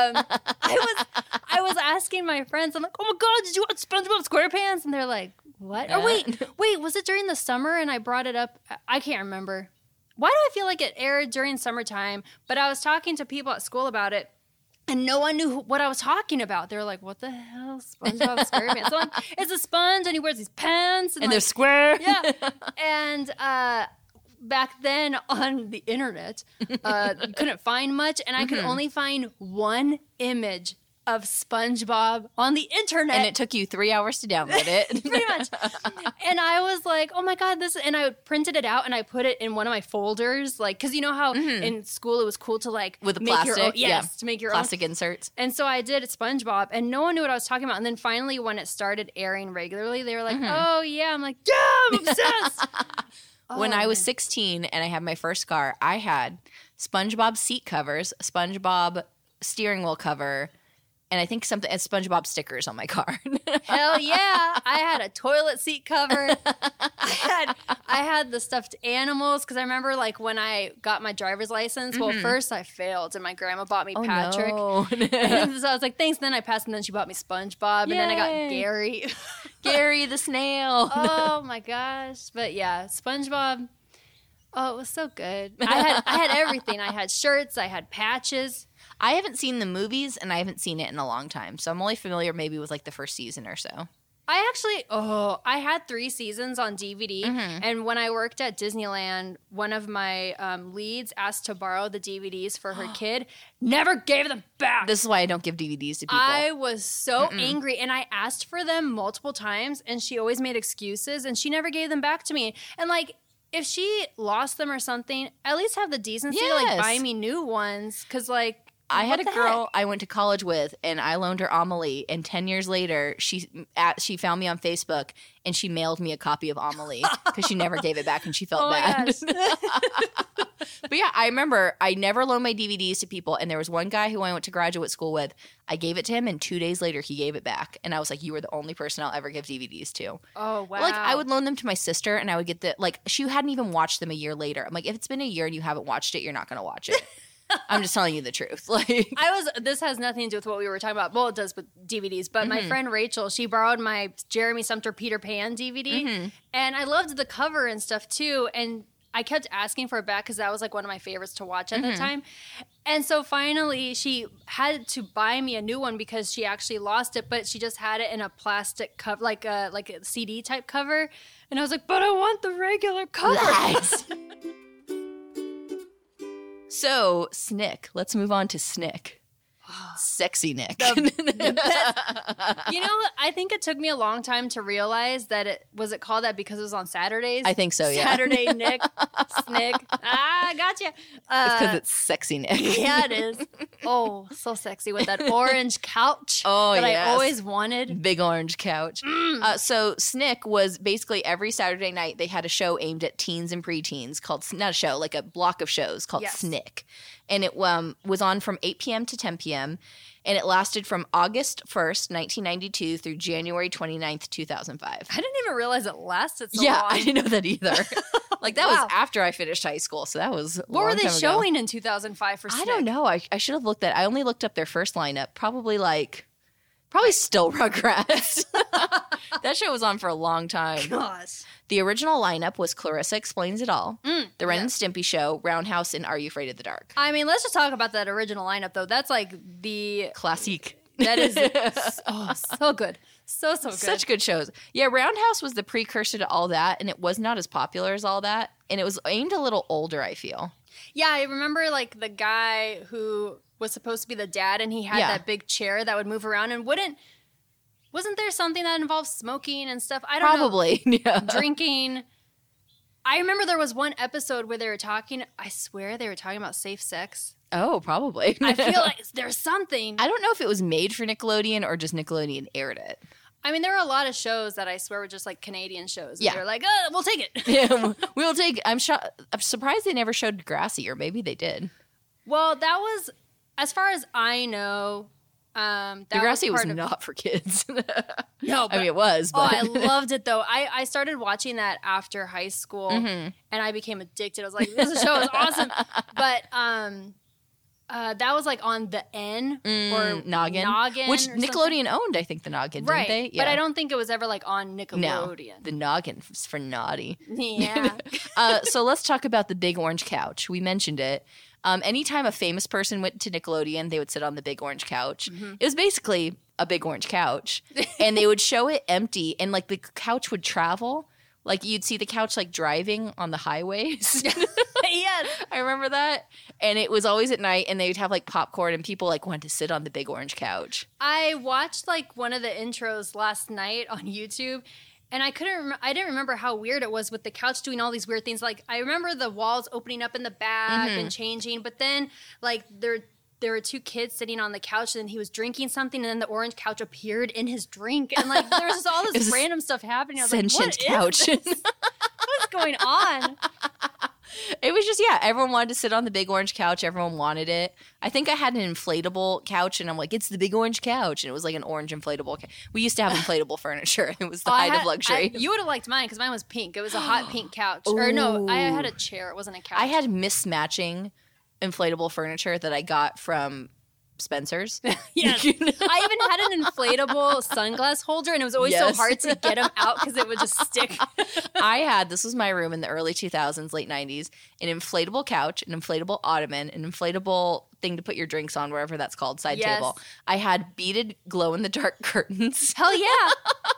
I was asking my friends, I'm like, oh my God, did you watch SpongeBob SquarePants? And they're like, what? Or wait, was it during the summer and I brought it up? I can't remember. Why do I feel like it aired during summertime? But I was talking to people at school about it. And no one knew what I was talking about. They were like, "What the hell, SpongeBob SquarePants?" So it's a sponge, and he wears these pants, And they're square. Yeah. And back then on the internet, you couldn't find much, and I could only find one image of SpongeBob on the internet. And it took you 3 hours to download it. Pretty much. And I was like, oh my God, and I printed it out and I put it in one of my folders. Like, cause you know how in school it was cool to like With the make plastic. your own, to make your plastic own. inserts. And so I did SpongeBob and no one knew what I was talking about. And then finally when it started airing regularly, they were like, oh yeah. I'm like, yeah, I'm obsessed. When I was 16 and I had my first car, I had SpongeBob seat covers, SpongeBob steering wheel cover, and I think something as SpongeBob stickers on my car. Hell yeah. I had a toilet seat cover. I had the stuffed animals because I remember like when I got my driver's license, well, first I failed and my grandma bought me Patrick. No. And so I was like, thanks. Then I passed and then she bought me SpongeBob and then I got Yay. Gary. Gary the snail. Oh my gosh. But yeah, SpongeBob. Oh, it was so good. I had everything. I had shirts, I had patches. I haven't seen the movies and I haven't seen it in a long time. So I'm only familiar maybe with like the first season or so. I had 3 seasons on DVD. And when I worked at Disneyland, one of my leads asked to borrow the DVDs for her kid, never gave them back. This is why I don't give DVDs to people. I was so angry and I asked for them multiple times and she always made excuses and she never gave them back to me. And like, if she lost them or something, at least have the decency to like buy me new ones. Cause like, I had a what the girl heck? I went to college with, and I loaned her Amelie. And 10 years later, she found me on Facebook, and she mailed me a copy of Amelie because she never gave it back, and she felt Oh my bad. gosh. But yeah, I remember I never loaned my DVDs to people, and there was one guy who I went to graduate school with. I gave it to him, and 2 days later, he gave it back, and I was like, "You were the only person I'll ever give DVDs to." Oh wow! Like I would loan them to my sister, and I would get she hadn't even watched them a year later. I'm like, if it's been a year and you haven't watched it, you're not going to watch it. I'm just telling you the truth. Like This has nothing to do with what we were talking about. Well, it does with DVDs. But my friend Rachel, she borrowed my Jeremy Sumter Peter Pan DVD, and I loved the cover and stuff too. And I kept asking for it back because that was like one of my favorites to watch at the time. And so finally, she had to buy me a new one because she actually lost it, but she just had it in a plastic cover, like a CD type cover. And I was like, but I want the regular cover. Lies. So, Snick. Let's move on to Snick. Sexy Nick. You know, I think it took me a long time to realize that it called that because it was on Saturdays. I think so, yeah. Saturday Nick, Snick. Ah, gotcha. It's because it's Sexy Nick. Yeah, it is. Oh, so sexy with that orange couch that yes. I always wanted. Big orange couch. So Snick was basically every Saturday night they had a show aimed at teens and preteens called, not a show, like a block of shows called Snick. And it was on from 8 p.m. to 10 p.m. And it lasted from August 1st, 1992 through January 29th, 2005. I didn't even realize it lasted so Yeah, long. I didn't know that either. Like that Wow. was after I finished high school. So that was What were they showing in 2005 for Snick? I don't know. I should have looked at. I only looked up their first lineup. Probably still Rugrats. That show was on for a long time. Gosh. The original lineup was Clarissa Explains It All, The Ren and Stimpy Show, Roundhouse, and Are You Afraid of the Dark? I mean, let's just talk about that original lineup, though. That's like the... Classique. That is so good. So good. Such good shows. Yeah, Roundhouse was the precursor to all that, and it was not as popular as all that. And it was aimed a little older, I feel. Yeah, I remember like the guy who was supposed to be the dad, and he had that big chair that would move around and wasn't there something that involved smoking and stuff? I don't know. Probably, yeah. Drinking. I remember there was one episode where they were talking, I swear they were talking about safe sex. Oh, probably. I feel like there's something. I don't know if it was made for Nickelodeon or just Nickelodeon aired it. I mean, there were a lot of shows that I swear were just like Canadian shows. Yeah. They're like, we'll take it. Yeah, we'll take. I'm surprised they never showed Degrassi, or maybe they did. Well, that was, as far as I know, Degrassi was not for kids. No, I mean it was. But. I loved it though. I started watching that after high school, and I became addicted. I was like, this show is awesome. But that was like on the N or Noggin, which Nickelodeon owned. I think the Noggin, right? Didn't they? Yeah. But I don't think it was ever like on Nickelodeon. No, the Noggin was for naughty. Yeah. So let's talk about the Big Orange Couch. We mentioned it. Anytime a famous person went to Nickelodeon, they would sit on the big orange couch. It was basically a big orange couch. And they would show it empty, and like the couch would travel. Like you'd see the couch like driving on the highways. Yes. I remember that. And it was always at night, and they would have like popcorn, and people like wanted to sit on the big orange couch. I watched like one of the intros last night on YouTube, and I didn't remember how weird it was with the couch doing all these weird things. Like I remember the walls opening up in the back and changing, but then like there were two kids sitting on the couch, and he was drinking something, and then the orange couch appeared in his drink, and like there was just all this random stuff happening. I was like, what couch. is this? What's going on? It was just, everyone wanted to sit on the big orange couch. Everyone wanted it. I think I had an inflatable couch, and I'm like, it's the big orange couch. And it was like an orange inflatable couch. We used to have inflatable furniture. It was the height of luxury. You would have liked mine because mine was pink. It was a hot pink couch. Or no, I had a chair. It wasn't a couch. I had mismatching inflatable furniture that I got from Spencer's. Yes. I even had an inflatable sunglass holder, and it was always so hard to get them out because it would just stick. This was my room in the early 2000s, late 90s, an inflatable couch, an inflatable ottoman, an inflatable thing to put your drinks on, wherever that's called, side table. I had beaded glow-in-the-dark curtains. Hell yeah.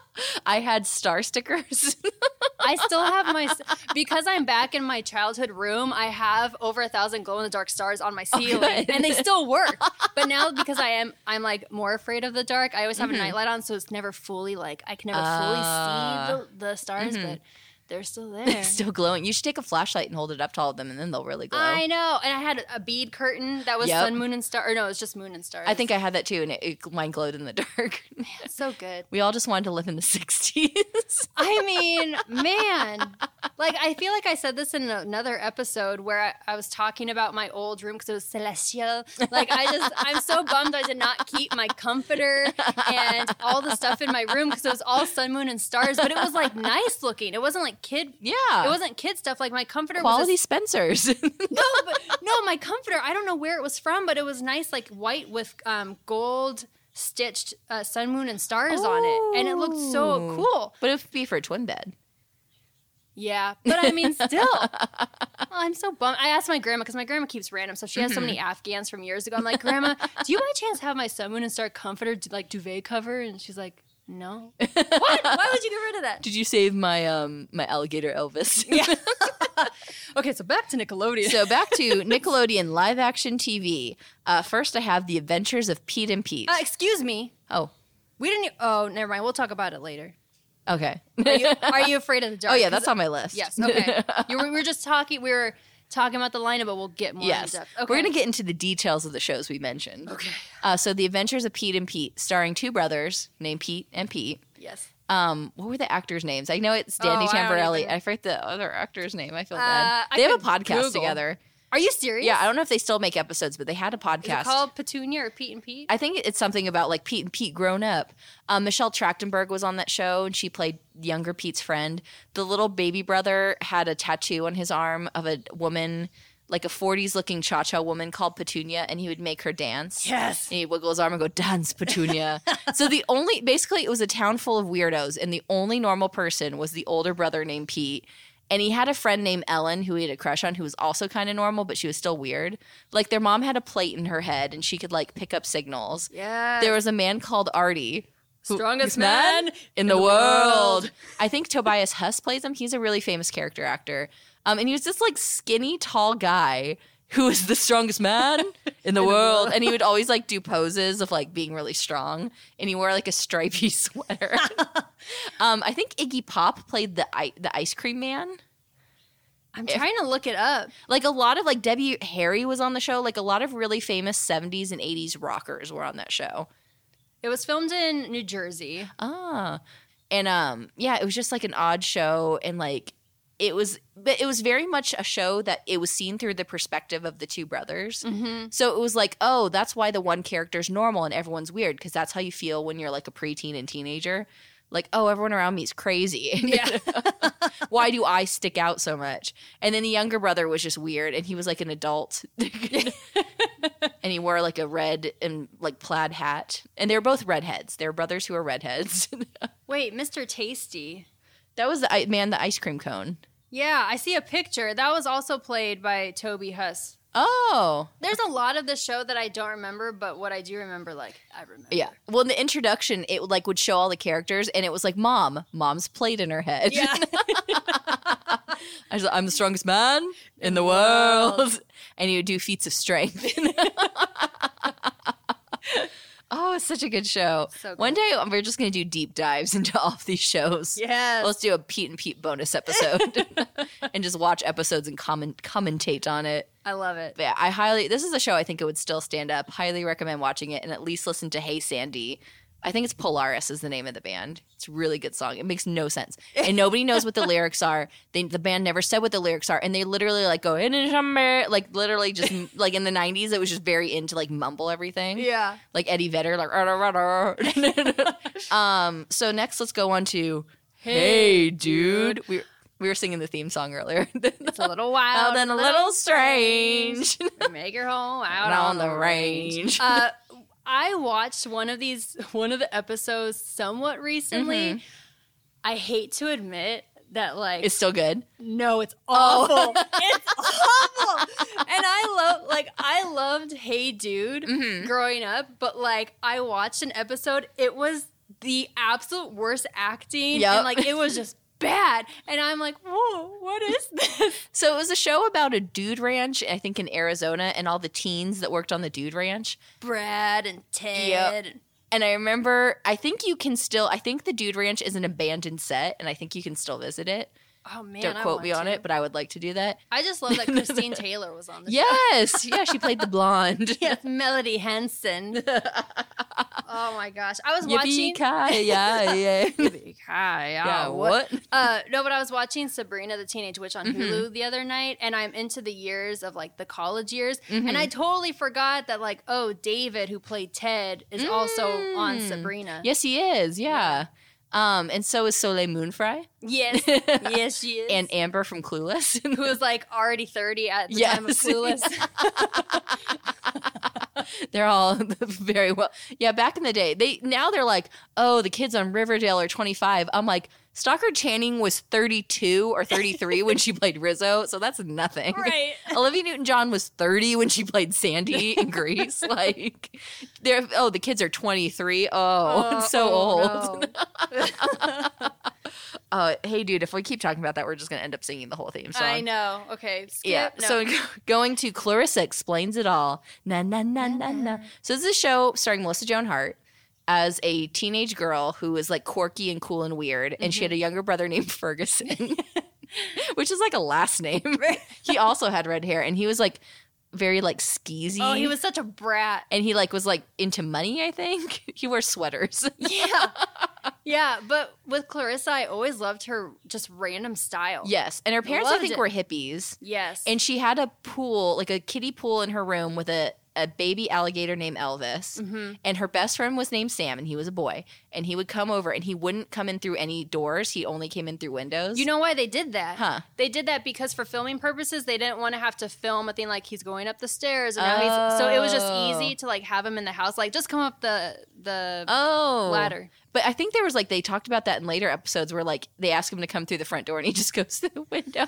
I had star stickers. I still have because I'm back in my childhood room, I have over 1,000 glow-in-the-dark stars on my ceiling, and they still work. But now because I'm like more afraid of the dark, I always have a nightlight on, so it's never fully like, I can never fully see the stars, but they're still there. Still glowing. You should take a flashlight and hold it up to all of them, and then they'll really glow. I know. And I had a bead curtain that was sun, moon, and star. Or no, it was just moon and stars. I think I had that too, and mine glowed in the dark. Man, so good. We all just wanted to live in the 60s. I mean, man. Like, I feel like I said this in another episode where I was talking about my old room because it was celestial. Like, I'm so bummed I did not keep my comforter and all the stuff in my room because it was all sun, moon, and stars. But it was, like, nice looking. It wasn't, like, kid. Yeah. It wasn't kid stuff. Like, my comforter Quality was Spencer's. No, my comforter, I don't know where it was from, but it was nice, like, white with gold stitched sun, moon, and stars on it. And it looked so cool. But it would be for a twin bed. Yeah, but I mean, still. I'm so bummed. I asked my grandma, because my grandma keeps random stuff. She has so many Afghans from years ago. I'm like, Grandma, do you by chance have my sun, moon, and star comforter, like, duvet cover? And she's like, no. What? Why would you get rid of that? Did you save my my alligator Elvis? Yeah. Okay, so back to Nickelodeon. So back to Nickelodeon live action TV. First, I have The Adventures of Pete and Pete. Excuse me. Oh. We didn't. Oh, never mind. We'll talk about it later. Okay. Are you afraid of the dark? Oh, yeah, that's on my list. Yes, okay. We were just talking. We were talking about the lineup, but we'll get more in depth. Okay. We're going to get into the details of the shows we mentioned. Okay. So The Adventures of Pete and Pete, starring two brothers named Pete and Pete. Yes. What were the actors' names? I know it's Danny Tamborelli. I forget the other actor's name. I feel bad. They have a podcast together. Are you serious? Yeah, I don't know if they still make episodes, but they had a podcast. Is it called Petunia or Pete and Pete? I think it's something about like Pete and Pete grown up. Michelle Trachtenberg was on that show, and she played younger Pete's friend. The little baby brother had a tattoo on his arm of a woman, like a 40s-looking cha-cha woman called Petunia, and he would make her dance. Yes. And he'd wiggle his arm and go, dance, Petunia. So basically it was a town full of weirdos, and the only normal person was the older brother named Pete. And he had a friend named Ellen who he had a crush on who was also kind of normal, but she was still weird. Like their mom had a plate in her head, and she could like pick up signals. Yeah. There was a man called Artie. Strongest man in the world. I think Tobias Huss plays him. He's a really famous character actor. And he was this like skinny, tall guy who was the strongest man in the world. And he would always like do poses of like being really strong. And he wore like a stripy sweater. I think Iggy Pop played the ice cream man. I'm trying to look it up. Like a lot of like Debbie Harry was on the show. Like a lot of really famous 70s and 80s rockers were on that show. It was filmed in New Jersey. Ah. And yeah, it was just like an odd show, and like it was very much a show that it was seen through the perspective of the two brothers. Mm-hmm. So it was like, oh, that's why the one character's normal and everyone's weird, because that's how you feel when you're like a preteen and teenager. Like, oh, everyone around me is crazy. Yeah. Why do I stick out so much? And then the younger brother was just weird, and he was like an adult. And he wore like a red and like plaid hat. And they were both redheads. They were brothers who were redheads. Wait, Mr. Tasty. That was the ice cream cone. Yeah, I see a picture. That was also played by Toby Huss. Oh. There's a lot of the show that I don't remember, but what I do remember, like, I remember. Yeah. Well, in the introduction, it like would show all the characters, and it was like, Mom's plate in her head. Yeah. I was like, I'm the strongest man in the world. And he would do feats of strength. Oh, it's such a good show. So good. One day, we're just going to do deep dives into all of these shows. Yes. Let's do a Pete and Pete bonus episode and just watch episodes and commentate on it. I love it. But yeah, this is a show I think it would still stand up. Highly recommend watching it and at least listen to Hey Sandy. I think it's Polaris is the name of the band. It's a really good song. It makes no sense. And nobody knows what the lyrics are. The band never said what the lyrics are. And they literally like go in and summer, like literally just like in the 90s, it was just very into like mumble everything. Yeah. Like Eddie Vedder, like so next let's go on to Hey Dude. We were singing the theme song earlier. It's a little wild and a little strange. Make your home out on the range. I watched one of the episodes somewhat recently. Mm-hmm. I hate to admit that, like, It's still good. no, it's awful. It's awful. And I loved Hey Dude Mm-hmm. growing up, but like I watched an episode. It was the absolute worst acting, Yep. and like it was just bad. And I'm like, whoa, what is this? So it was a show about a dude ranch, I think in Arizona, and all the teens that worked on the dude ranch. Brad and Ted. Yep. And I remember, I think the dude ranch is an abandoned set, and I think you can still visit it. Oh man, Don't quote me on it, but I would like to do that. I just love that Christine Taylor was on the show. Yes. Yeah, she played the blonde. Yes, Melody Hansen. Oh my gosh. I was watching Yippee-ki-yay. Yeah, what? no, but I was watching Sabrina the Teenage Witch on Hulu the other night, and I'm into the years of like the college years, and I totally forgot that like, oh, David, who played Ted, is also on Sabrina. Yes, he is. Yeah. And so is Soleil Moonfry. Yes, yes, she is. And Amber from Clueless. who was like already 30 at the time of Clueless. They're all very well. Yeah, back in the day. They're like, oh, the kids on Riverdale are 25. I'm like, Stockard Channing was 32 or 33 when she played Rizzo, so that's nothing. Right. Olivia Newton-John was 30 when she played Sandy in Grease. Like, the kids are 23. Oh, it's so old. No. Hey, dude, if we keep talking about that, we're just going to end up singing the whole theme song. I know. Okay. Skip. Yeah. No. So going to Clarissa Explains It All. Na, na, na, na, na. So this is a show starring Melissa Joan Hart as a teenage girl who is like quirky and cool and weird. And she had a younger brother named Ferguson, which is like a last name. He also had red hair and he was like very like skeezy. Oh, he was such a brat. And he like was like into money, I think. He wears sweaters. Yeah. Yeah, but with Clarissa, I always loved her just random style. Yes. And her parents, I Loved think, it. were hippies. Yes. And she had a pool, like a kiddie pool in her room with a baby alligator named Elvis. Mm-hmm. And her best friend was named Sam, and he was a boy. And he would come over, and he wouldn't come in through any doors. He only came in through windows. You know why they did that? Huh. They did that because for filming purposes, they didn't want to have to film a thing like he's going up the stairs. And now so it was just easy to like have him in the house. Like just come up the ladder. But I think there was like, they talked about that in later episodes where like they ask him to come through the front door and he just goes through the window.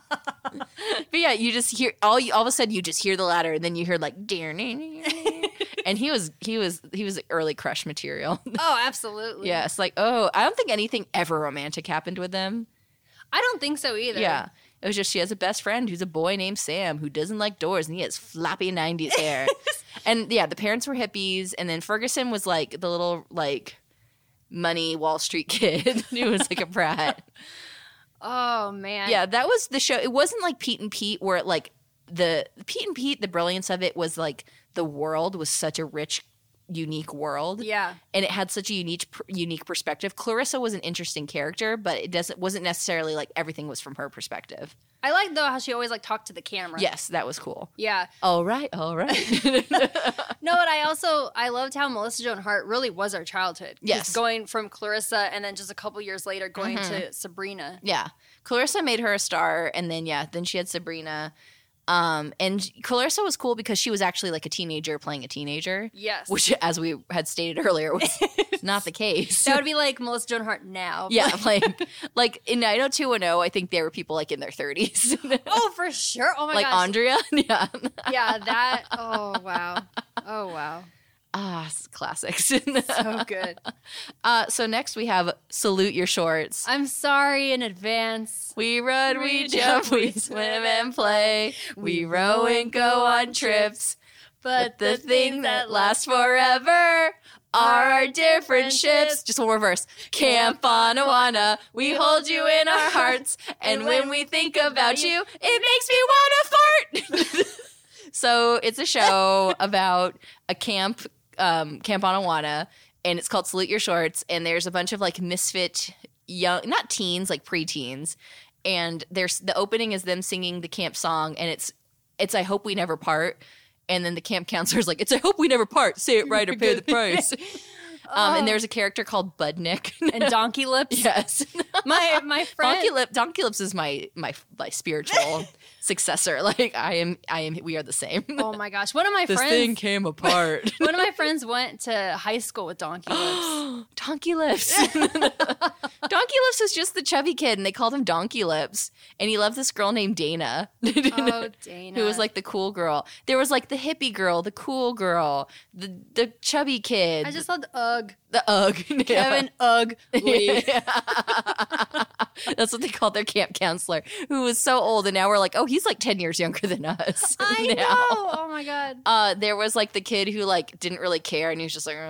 But yeah, you just hear all of a sudden you just hear the ladder and then you hear like dear and he was early crush material. Oh, absolutely. Yes, like I don't think anything ever romantic happened with them. I don't think so either. Yeah. It was just she has a best friend who's a boy named Sam who doesn't like doors and he has floppy 90s hair. And yeah, the parents were hippies and then Ferguson was like the little like money Wall Street kid who was like a brat. Oh man. Yeah, that was the show. It wasn't like Pete and Pete where it like the Pete and Pete, the brilliance of it was like the world was such a rich, unique world. Yeah. And it had such a unique perspective. Clarissa was an interesting character, but wasn't necessarily like everything was from her perspective. I like though how she always like talked to the camera. Yes, that was cool. Yeah. All right. No, and I loved how Melissa Joan Hart really was our childhood. Yes. Just going from Clarissa and then just a couple years later going to Sabrina. Yeah. Clarissa made her a star and then she had Sabrina. And Clarissa was cool because she was actually like a teenager playing a teenager. Yes. Which, as we had stated earlier, was not the case. That would be like Melissa Joan Hart now. Yeah, like in 90210, I think there were people like in their 30s. Oh, for sure. Oh my like gosh. Andrea. Yeah. Yeah, that. Oh, wow. Oh, wow. Classics. So good. So next we have Salute Your Shorts. I'm sorry in advance. We run, we jump, we swim and play. We row and go on trips. But the thing that lasts forever are our different ships. Just one more verse. Camp Anawana, we hold you in our hearts. And when we think about you, it makes me want to fart. So it's a show about a camp Anawana, and it's called Salute Your Shorts. And there's a bunch of like misfit young, not teens, like preteens. And there's the opening is them singing the camp song, and it's I Hope We Never Part. And then the camp counselor's like, it's I hope we never part. Say it right or pay the price. And there's a character called Budnick. And Donkey Lips. Yes. My friend. Donkey Lips is my spiritual successor. Like we are the same. Oh my gosh. One of my this friends. thing came apart. One of my friends went to high school with Donkey Lips. Donkey Lips. Donkey Lips was just the chubby kid, and they called him Donkey Lips. And he loved this girl named Dana. Oh, Dana. Who was like the cool girl. There was like the hippie girl, the cool girl, the chubby kid. I just loved Ugg. The Ugg. Kevin Ugg Lee. That's what they called their camp counselor, who was so old. And now we're like, oh, he's like 10 years younger than us. I now. know. Oh my God. There was like the kid who like didn't really care, and he was just like,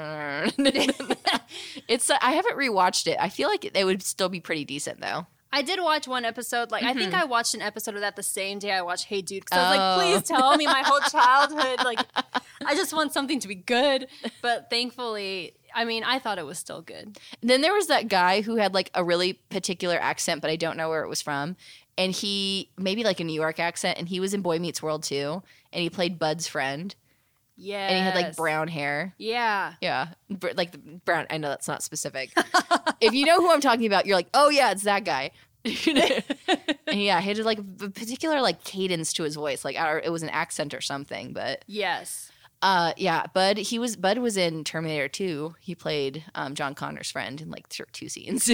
it's. I haven't rewatched it. I feel like it would still be pretty decent though. I did watch one episode. Like I think I watched an episode of that the same day I watched Hey Dude. Because I was like, please tell me my whole childhood. Like I just want something to be good. But thankfully, I mean, I thought it was still good. Then there was that guy who had like a really particular accent, but I don't know where it was from. And he maybe like a New York accent, and he was in Boy Meets World too. And he played Bud's friend. Yeah. And he had like brown hair. Yeah. Yeah. Like the brown. I know that's not specific. If you know who I'm talking about, you're like, oh yeah, it's that guy. And yeah, he had like a particular like cadence to his voice. Like it was an accent or something, but yes. Yeah, Bud was in Terminator 2. He played John Connor's friend in like 2 scenes.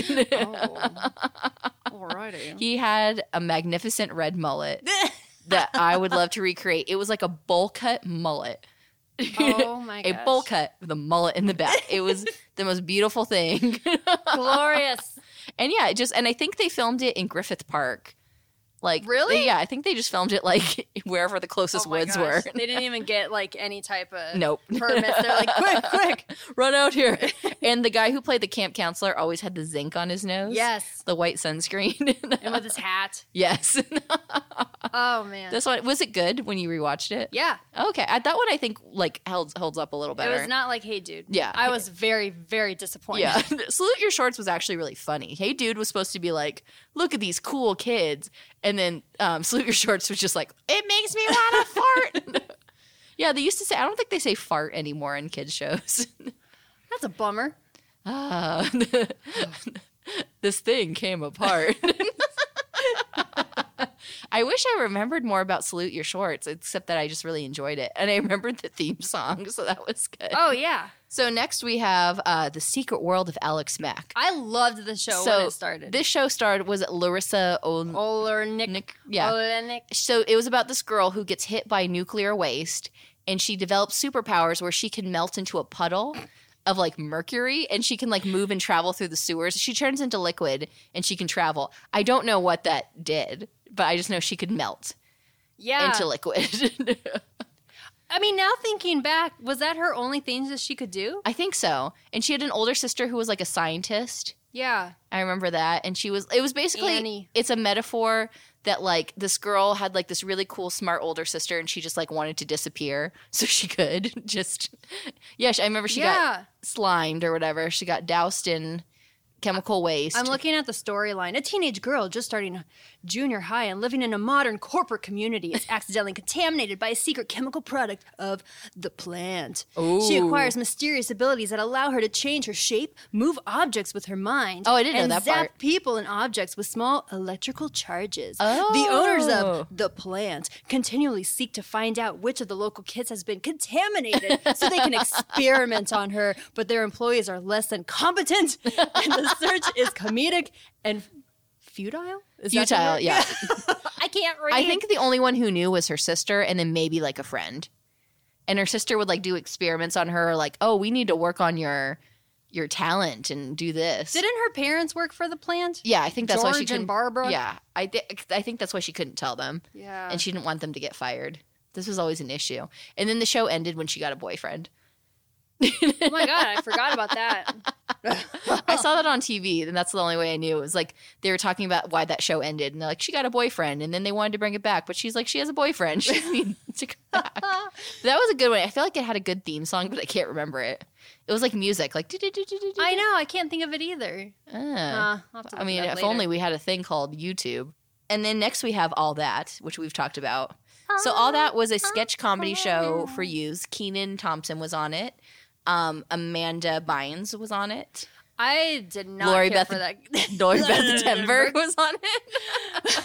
Alrighty. He had a magnificent red mullet that I would love to recreate. It was like a bowl cut mullet. Oh my gosh. A bowl cut with a mullet in the back. It was the most beautiful thing. Glorious. And yeah, and I think they filmed it in Griffith Park. Like really? Yeah, I think they just filmed it like wherever the closest woods were. They didn't even get like any type of nope. permits. They're like, quick, run out here. And the guy who played the camp counselor always had the zinc on his nose. Yes. The white sunscreen. And with his hat. Yes. Oh man. This one, was it good when you rewatched it? Yeah. Okay. That one I think like holds up a little better. It was not like Hey Dude. Yeah. I was very, very disappointed. Yeah. Salute Your Shorts was actually really funny. Hey Dude was supposed to be like, look at these cool kids. And then Salute Your Shorts was just like, it makes me want to fart. Yeah, they used to say, I don't think they say fart anymore in kids' shows. That's a bummer. This thing came apart. I wish I remembered more about Salute Your Shorts, except that I just really enjoyed it. And I remembered the theme song, so that was good. Oh, yeah. So next we have The Secret World of Alex Mack. I loved the show when it started. This show was Larissa Oleynik. Yeah. Oleynik. So it was about this girl who gets hit by nuclear waste, and she develops superpowers where she can melt into a puddle of like mercury, and she can like move and travel through the sewers. She turns into liquid and she can travel. I don't know what that did, but I just know she could melt into liquid. I mean, now thinking back, was that her only thing that she could do? I think so. And she had an older sister who was like a scientist. Yeah. I remember that. And it was basically, Annie. It's a metaphor that like this girl had like this really cool, smart older sister, and she just like wanted to disappear so she could just, I remember she got slimed or whatever. She got doused in chemical waste. I'm looking at the storyline. A teenage girl just starting junior high and living in a modern corporate community is accidentally contaminated by a secret chemical product of the plant. She acquires mysterious abilities that allow her to change her shape, move objects with her mind. Oh, I didn't know and that zap part. people and objects with small electrical charges. Oh. The owners of the plant continually seek to find out which of the local kids has been contaminated so they can experiment on her, but their employees are less than competent, and the search is comedic and futile? Is that the Futile, word? yeah. I can't read. I think the only one who knew was her sister and then maybe like a friend. And her sister would like do experiments on her like, oh, we need to work on your talent and do this. Didn't her parents work for the plant? Yeah, I think that's why she George and couldn't. Barbara? Yeah, I think that's why she couldn't tell them. Yeah. And she didn't want them to get fired. This was always an issue. And then the show ended when she got a boyfriend. Oh my God, I forgot about that. I saw that on TV, and that's the only way I knew. It was like they were talking about why that show ended, and they're like, she got a boyfriend, and then they wanted to bring it back, but she's like, she has a boyfriend. She doesn't need to come back. But that was a good one. I feel like it had a good theme song, but I can't remember it. It was like music, like I know, I can't think of it either. Ah. I'll have to I look mean, it up if later. only we had a thing called YouTube. And then next we have All That, which we've talked about. So All That was a sketch comedy show for youths. Kenan Thompson was on it. Amanda Bynes was on it. I did not Lori care Beth- for that. Lori Beth Denberg was on it.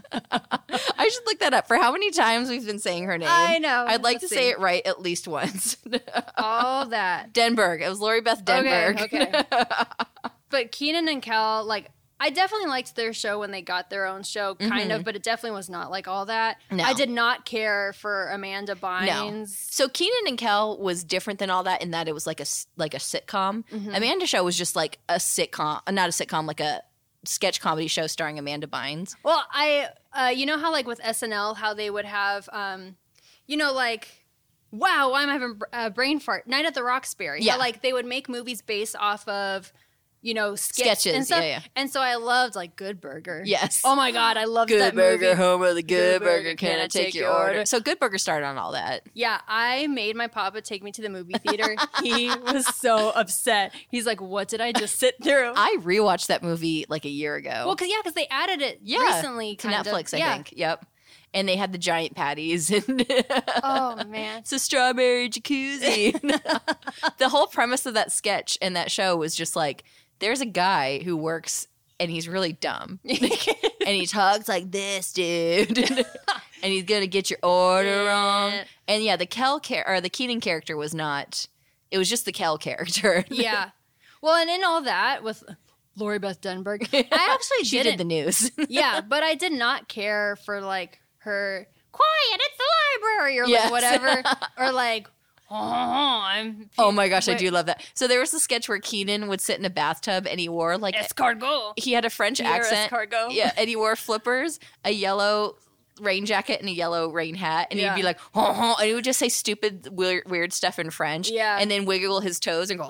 I should look that up for how many times we've been saying her name. I know. I'd like Let's to see. say it right at least once. All that. Denberg. It was Lori Beth Denberg. Okay. But Keenan and Kel, like, I definitely liked their show when they got their own show, kind of, but it definitely was not like All That. No. I did not care for Amanda No. Bynes. So Kenan and Kel was different than All That in that it was like a sitcom. Amanda Show was just like a sitcom, not a sitcom, like a sketch comedy show starring Amanda Bynes. Well, you know how like with SNL, how they would have, like, wow, why am I having a brain fart? Night at the Roxbury. Yeah. How, like, they would make movies based off of, Sketches, and stuff. yeah. And so I loved like Good Burger. Yes. Oh my God, I loved Good that Burger, movie. home of the Good Good Burger. Burger, Can I take your order? So Good Burger started on All That. Yeah, I made my papa take me to the movie theater. He was so upset. He's like, "What did I just sit through?" I rewatched that movie like a year ago. Well, because they added it recently to kind Netflix, of. I think. Yep. And they had the giant patties and Oh man. it's a strawberry jacuzzi. The whole premise of that sketch and that show was just like, there's a guy who works and he's really dumb. And he talks like this, dude. And he's going to get your order wrong. And yeah, the Kenan character was not, it was just the Kel character. Yeah. Well, and in all that with Lori Beth Denberg, I actually She didn't. did the news. Yeah, but I did not care for like her quiet. It's the library or Yes. like whatever, or like I'm. Oh my gosh, I do love that. So there was a sketch where Kenan would sit in a bathtub and he wore like Escargot. he had a French Pierre accent. Escargot. Yeah, and he wore flippers, a yellow rain jacket, and a yellow rain hat. And Yeah. he'd be like, and he would just say stupid, weird stuff in French. Yeah. And then wiggle his toes and go,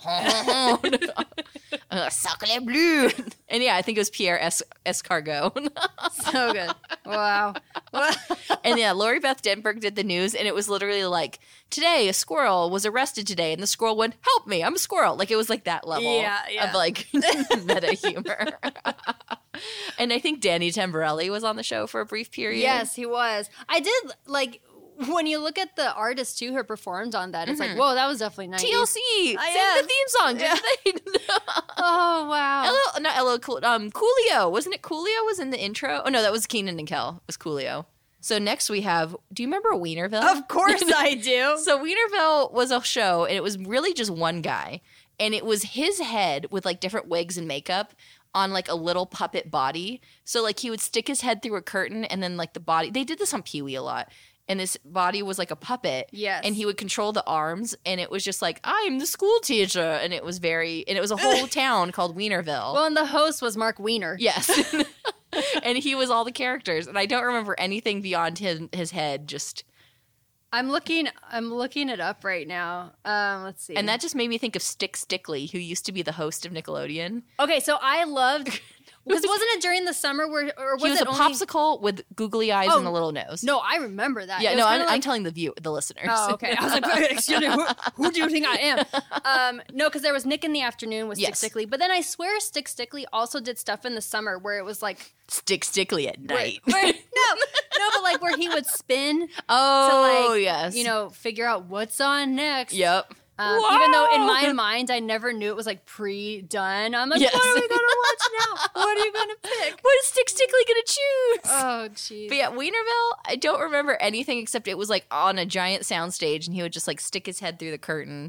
sacre bleu. And yeah, I think it was Pierre Escargot. So good. Wow. And yeah, Lori Beth Denberg did the news, and it was literally like, today a squirrel was arrested today, and the squirrel went, help me, I'm a squirrel. Like it was like that level Yeah. of like meta humor. And I think Danny Tamborelli was on the show for a brief period. Yes, he was. I did like when you look at the artists too who performed on that. It's like, whoa, that was definitely 90s. TLC sang yes. the theme song, didn't they? Oh wow. Coolio. Wasn't it Coolio was in the intro? Oh no, that was Kenan and Kel. It was Coolio. So next we have, do you remember Wienerville? Of course I do. So Wienerville was a show, and it was really just one guy. And it was his head with like different wigs and makeup on like a little puppet body. So like he would stick his head through a curtain, and then like the body, they did this on Pee-wee a lot. And his body was like a puppet. Yes. And he would control the arms, and it was just like, I'm the school teacher. And it was a whole town called Wienerville. Well, and the host was Mark Wiener. Yes. And he was all the characters. And I don't remember anything beyond his head, just. I'm looking it up right now. Let's see. And that just made me think of Stick Stickley, who used to be the host of Nickelodeon. Okay, so I loved Because wasn't it during the summer where, or was He was it a only... popsicle with googly eyes and a little nose. No, I remember that. Yeah, It no, was I'm, kinda I'm telling the listeners. Oh, okay. I was like, excuse me, who do you think I am? No, because there was Nick in the Afternoon with Stick Yes. Stickly. But then I swear Stick Stickly also did stuff in the summer where it was like... Stick Stickly at night. no, but like where he would spin Oh, to like, yes. you know, figure out what's on next. Yep. Even though in my mind I never knew it was like pre-done. I'm like, Yes. what are we gonna watch now? What are you gonna pick? What is Stick Stickly gonna choose? Oh, jeez. But yeah, Wienerville, I don't remember anything except it was like on a giant soundstage and he would just like stick his head through the curtain.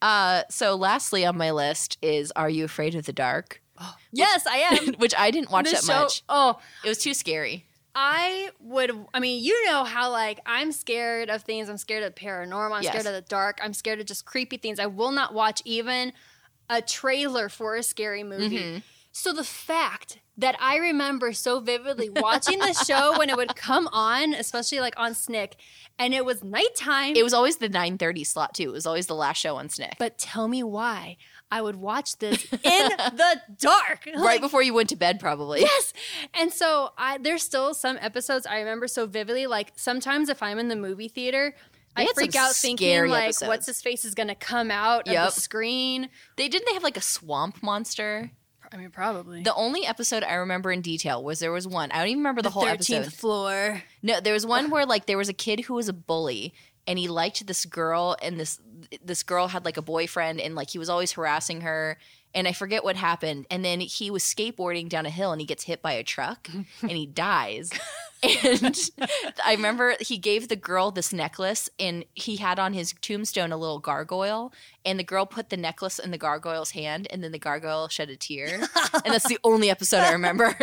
So lastly on my list is Are You Afraid of the Dark? Yes, I am. Which I didn't watch This that much. Oh, It was too scary. I mean, you know how like I'm scared of things. I'm scared of paranormal. I'm Yes. scared of the dark. I'm scared of just creepy things. I will not watch even a trailer for a scary movie. Mm-hmm. So the fact that I remember so vividly watching the show when it would come on, especially like on Snick, and it was nighttime. It was always the 9:30 slot too. It was always the last show on Snick. But tell me why I would watch this in the dark. Right Like, before you went to bed, probably. yes. And so there's still some episodes I remember so vividly. Like sometimes if I'm in the movie theater, They I had freak some out thinking scary like, episodes. what's his face is going to come out Yep. of the screen. They have like a swamp monster. I mean, probably. The only episode I remember in detail was there was one. I don't even remember the whole 13th episode. floor. No, there was one where like there was a kid who was a bully and he liked this girl and this girl had like a boyfriend and like he was always harassing her and I forget what happened. And then he was skateboarding down a hill and he gets hit by a truck and he dies. And I remember he gave the girl this necklace and he had on his tombstone a little gargoyle and the girl put the necklace in the gargoyle's hand and then the gargoyle shed a tear. And that's the only episode I remember.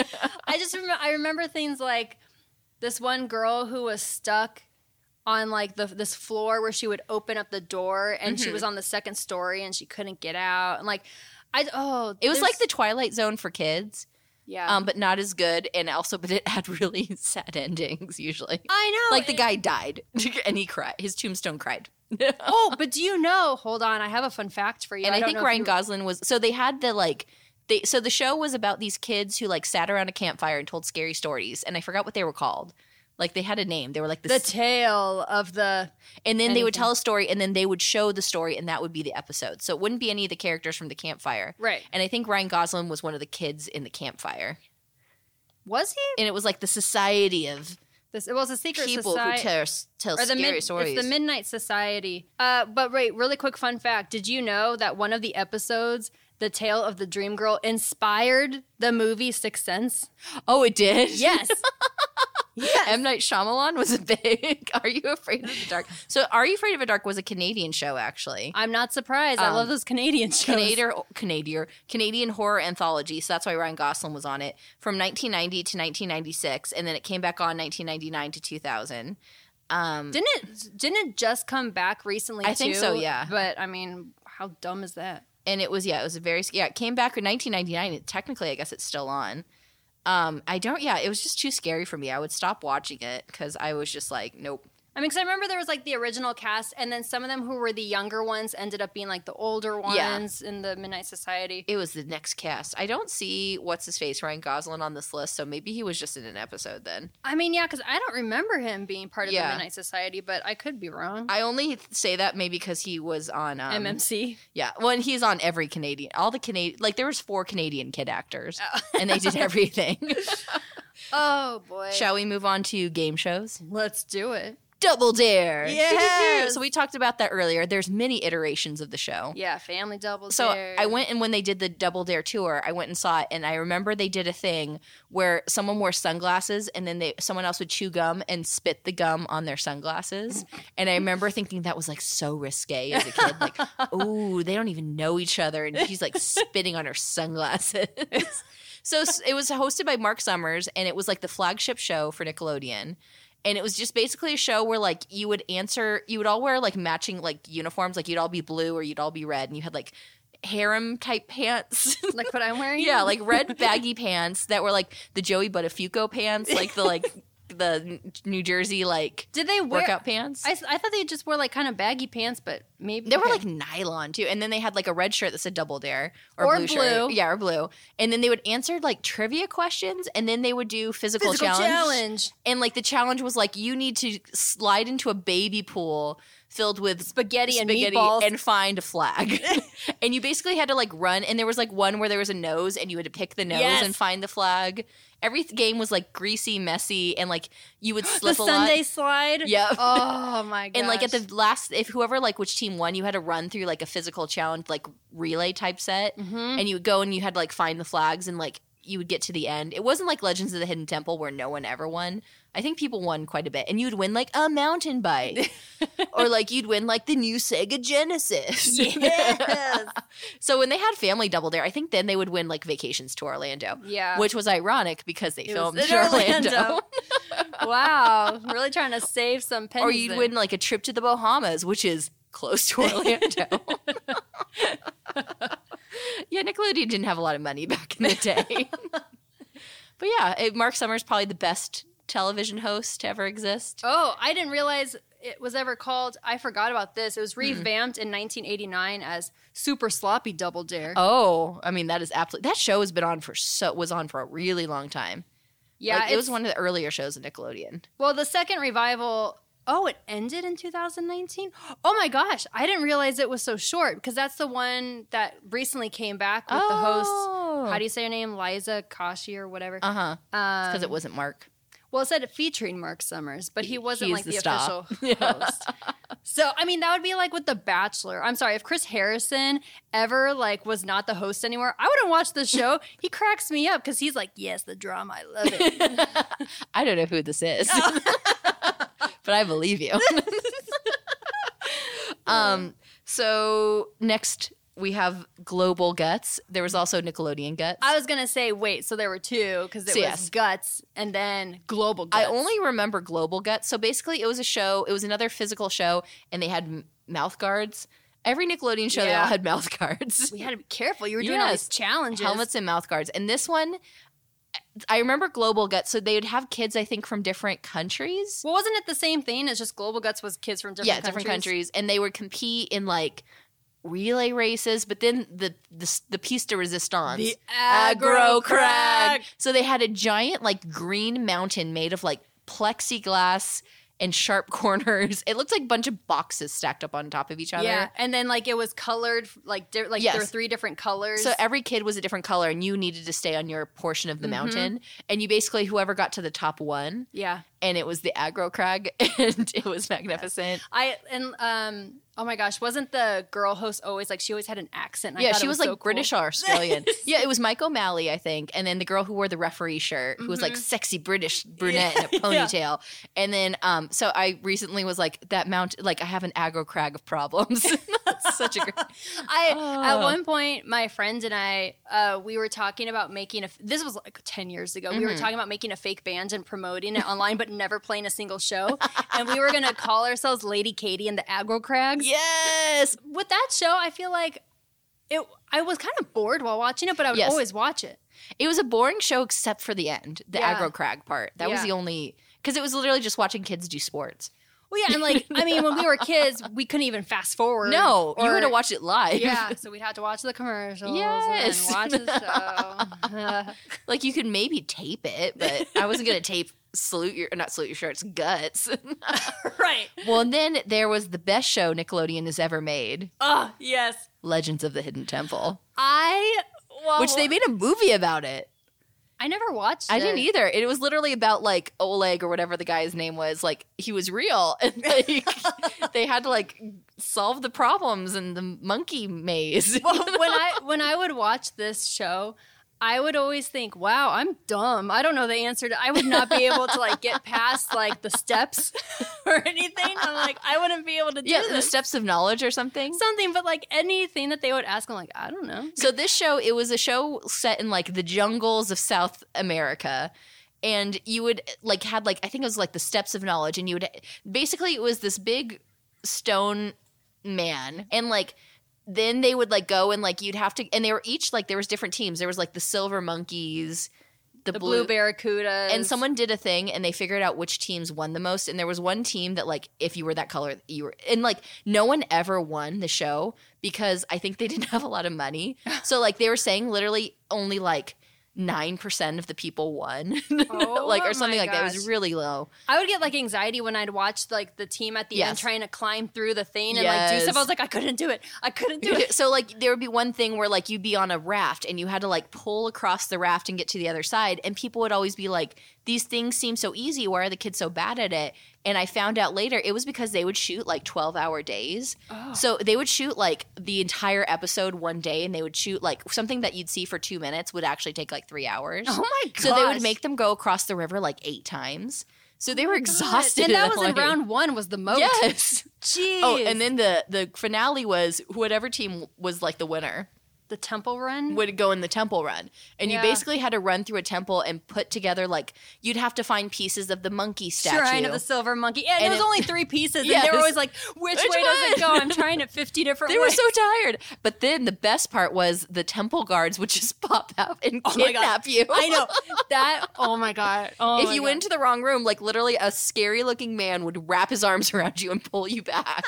I remember things like this one girl who was stuck on like this floor where she would open up the door and she was on the second story and she couldn't get out and like It was like the Twilight Zone for kids. yeah But not as good, and also, but it had really sad endings usually. I know Like the guy died, and he cried. His tombstone cried. Oh, but do you know? Hold on, I have a fun fact for you. And I don't think know if Ryan you- Gosling was. So they had the like. So the show was about these kids who like sat around a campfire and told scary stories, and I forgot what they were called. Like they had a name. They were like the tale of the. and then they would anything. tell a story, and then they would show the story, and that would be the episode. So it wouldn't be any of the characters from the campfire, Right. And I think Ryan Gosling was one of the kids in the campfire, Was he? and it was like the society of It was a secret people society. who tell Or the scary stories. It's the Midnight Society. But wait, really quick fun fact. Did you know that one of the episodes, The Tale of the Dream Girl, inspired the movie Sixth Sense? Oh, it did? Yes. Yes. M. Night Shyamalan was a big Are You Afraid of the Dark? So Are You Afraid of the Dark was a Canadian show, actually. I'm not surprised. I love those Canadian shows. Canadian horror anthology. So that's why Ryan Gosling was on it from 1990 to 1996. And then it came back on 1999 to 2000. Didn't it just come back recently I think too? so, yeah. But I mean, how dumb is that? And it was it came back in 1999. Technically, I guess it's still on. It was just too scary for me. I would stop watching it because I was just like, nope. I mean, because I remember there was like the original cast, and then some of them who were the younger ones ended up being like the older ones in the Midnight Society. It was the next cast. I don't see what's his face, Ryan Gosling, on this list, so maybe he was just in an episode then. I mean, yeah, because I don't remember him being part of Yeah. the Midnight Society, but I could be wrong. I only say that maybe because he was on MMC. Yeah, well, and he's on every Canadian, all the Canadian, like there was 4 Canadian kid actors, and they did everything. Oh boy. Shall we move on to game shows? Let's do it. Double Dare. Yes! So we talked about that earlier. There's many iterations of the show. Yeah, Family Double So Dare. I went, and when they did the Double Dare tour, I went and saw it, and I remember they did a thing where someone wore sunglasses, and then someone else would chew gum and spit the gum on their sunglasses. And I remember thinking that was like so risque as a kid, like, oh, they don't even know each other, and she's like spitting on her sunglasses. So it was hosted by Mark Summers, and it was like the flagship show for Nickelodeon. And it was just basically a show where like you would all wear like matching like uniforms, like you'd all be blue or you'd all be red, and you had like harem type pants. Like what I'm wearing? Yeah, like red baggy pants that were like the Joey Buttafuoco pants, like the like the New Jersey like Did they wear workout pants. I thought they just wore like kind of baggy pants, but maybe They were okay. like nylon too, and then they had like a red shirt that said Double Dare or Or blue blue. shirt, yeah, or blue. And then they would answer like trivia questions, and then they would do physical challenge. And like the challenge was like you need to slide into a baby pool filled with spaghetti and meatballs and find a flag. And you basically had to like run, and there was like one where there was a nose, and you had to pick the nose Yes. and find the flag. Every game was like greasy, messy, and like you would slip the a Sunday lot. slide. Yep. Oh my god. And like at the last, if whoever like which team won, you had to run through like a physical challenge, like relay type set, and you would go and you had to like find the flags, and like you would get to the end. It wasn't like Legends of the Hidden Temple where no one ever won. I think people won quite a bit, and you'd win like a mountain bike, or like you'd win like the new Sega Genesis. Yes. So when they had Family Double Dare, I think then they would win like vacations to Orlando. Yeah. Which was ironic because they It filmed was in in Orlando. Orlando. Wow. Really trying to save some pennies. Or you'd there. win like a trip to the Bahamas, which is close to Orlando. Yeah, Nickelodeon didn't have a lot of money back in the day. But yeah, Mark Summers probably the best television host to ever exist. Oh, I didn't realize it was ever called. I forgot about this. It was revamped in 1989 as Super Sloppy Double Dare. Oh, I mean that is absolutely that show has been on was on for a really long time. yeah, Like, it was one of the earlier shows of Nickelodeon. Well, the second revival. Oh, it ended in 2019? Oh my gosh, I didn't realize it was so short because that's the one that recently came back with the host. How do you say her name? Liza Koshy or whatever. Uh-huh. Because it wasn't Mark. Well, it said featuring Mark Summers, but he wasn't He's like the the star. official host. So, I mean, that would be like with The Bachelor. I'm sorry, if Chris Harrison ever like was not the host anymore, I wouldn't watch the show. He cracks me up because he's like, yes, the drama, I love it. I don't know who this is. But I believe you. So next we have Global Guts. There was also Nickelodeon Guts. I was going to say, wait, so there were two because it So, was yes. Guts and then Global Guts. I only remember Global Guts. So basically it was a show. It was another physical show, and they had mouth guards. Every Nickelodeon show, they Yeah. all had mouth guards. We had to be careful. You were doing all Yes. these challenges. Helmets and mouth guards. And this one, I remember Global Guts. So they would have kids, I think, from different countries. Well, wasn't it the same thing? It's just Global Guts was kids from different countries? different countries, and they would compete in like relay races. But then the piece de resistance, The aggro crag. So they had a giant like green mountain made of like plexiglass and sharp corners. It looked like a bunch of boxes stacked up on top of each other. Yeah, and then like it was colored like like Yes. there were 3 different colors. So every kid was a different color, and you needed to stay on your portion of the mountain. And you basically, whoever got to the top won. yeah. And it was the aggro crag, and it was magnificent. Oh my gosh, wasn't the girl host always like she always had an accent? I Yeah, thought she it was so like cool. British or Australian. Yeah, it was Mike O'Malley, I think. And then the girl who wore the referee shirt, who was like sexy British brunette in a ponytail. And then, so I recently was like, that mountain, like I have an aggro crag of problems. That's such a great. At one point, my friend and I, we were talking about making this was like 10 years ago. We were talking about making a fake band and promoting it online, but never playing a single show. And we were going to call ourselves Lady Katie and the Aggro Crags. Yes. With that show, I feel like I was kind of bored while watching it, but I would Yes. always watch it. It was a boring show except for the end, the Yeah. aggro crag part. That was Yeah. the only, because it was literally just watching kids do sports. Well, yeah, and like, I mean, when we were kids, we couldn't even fast forward. No, you or- were to watch it live. Yeah, so we'd have to watch the commercials Yes. and watch the show. Like you could maybe tape it, but I wasn't going to tape not salute your shirts, guts. Right. Well, and then there was the best show Nickelodeon has ever made, Oh, yes. Legends of the Hidden Temple, Well, which they made a movie about it. I never watched I it. didn't either. It was literally about like Oleg or whatever the guy's name was. Like he was real, and like they had to like solve the problems in the monkey maze. Well, when I would watch this show, I would always think, wow, I'm dumb. I don't know the answer to I would not be able to like get past like the steps or anything. I'm like, I wouldn't be able to do Yeah, the this. steps of knowledge or something. Something, but like anything that they would ask, I'm like, I don't know. So this show, it was a show set in like the jungles of South America. And you would like had like, I think it was like the steps of knowledge. And you would basically, it was this big stone man. And like, then they would like go and like you'd have to, and they were each like, there was different teams. There was like the silver monkeys, the blue barracudas. And someone did a thing and they figured out which teams won the most. And there was one team that, like, if you were that color, you were. And, like, no one ever won the show because I think they didn't have a lot of money. So, like, they were saying literally only, like, 9% of the people won. Or something like that. It was really low. I would get, like, anxiety when I'd watch, like, the team at the end trying to climb through the thing and, like, do stuff. I was like, I couldn't do it. So, like, there would be one thing where, like, you'd be on a raft and you had to, like, pull across the raft and get to the other side. And people would always be like, these things seem so easy. Why are the kids so bad at it? And I found out later it was because they would shoot, like, 12-hour days. Oh. So they would shoot, like, the entire episode one day, and they would shoot, like, something that you'd see for 2 minutes would actually take, like, 3 hours. Oh, my gosh. So they would make them go across the river, like, 8 times. So they were exhausted. And that was in round 1 was the most. Yes. Jeez. Oh, and then the finale was whatever team was, like, the winner. The temple run? Would go in the temple run. And you basically had to run through a temple and put together, like, you'd have to find pieces of the monkey statue. Shrine of the silver monkey. And it was only 3 pieces. And they were always like, which way does it go? I'm trying it 50 different ways. They were so tired. But then the best part was the temple guards would just pop out and kidnap you. I know. That, oh my God. Oh if you went into the wrong room, like, literally a scary looking man would wrap his arms around you and pull you back.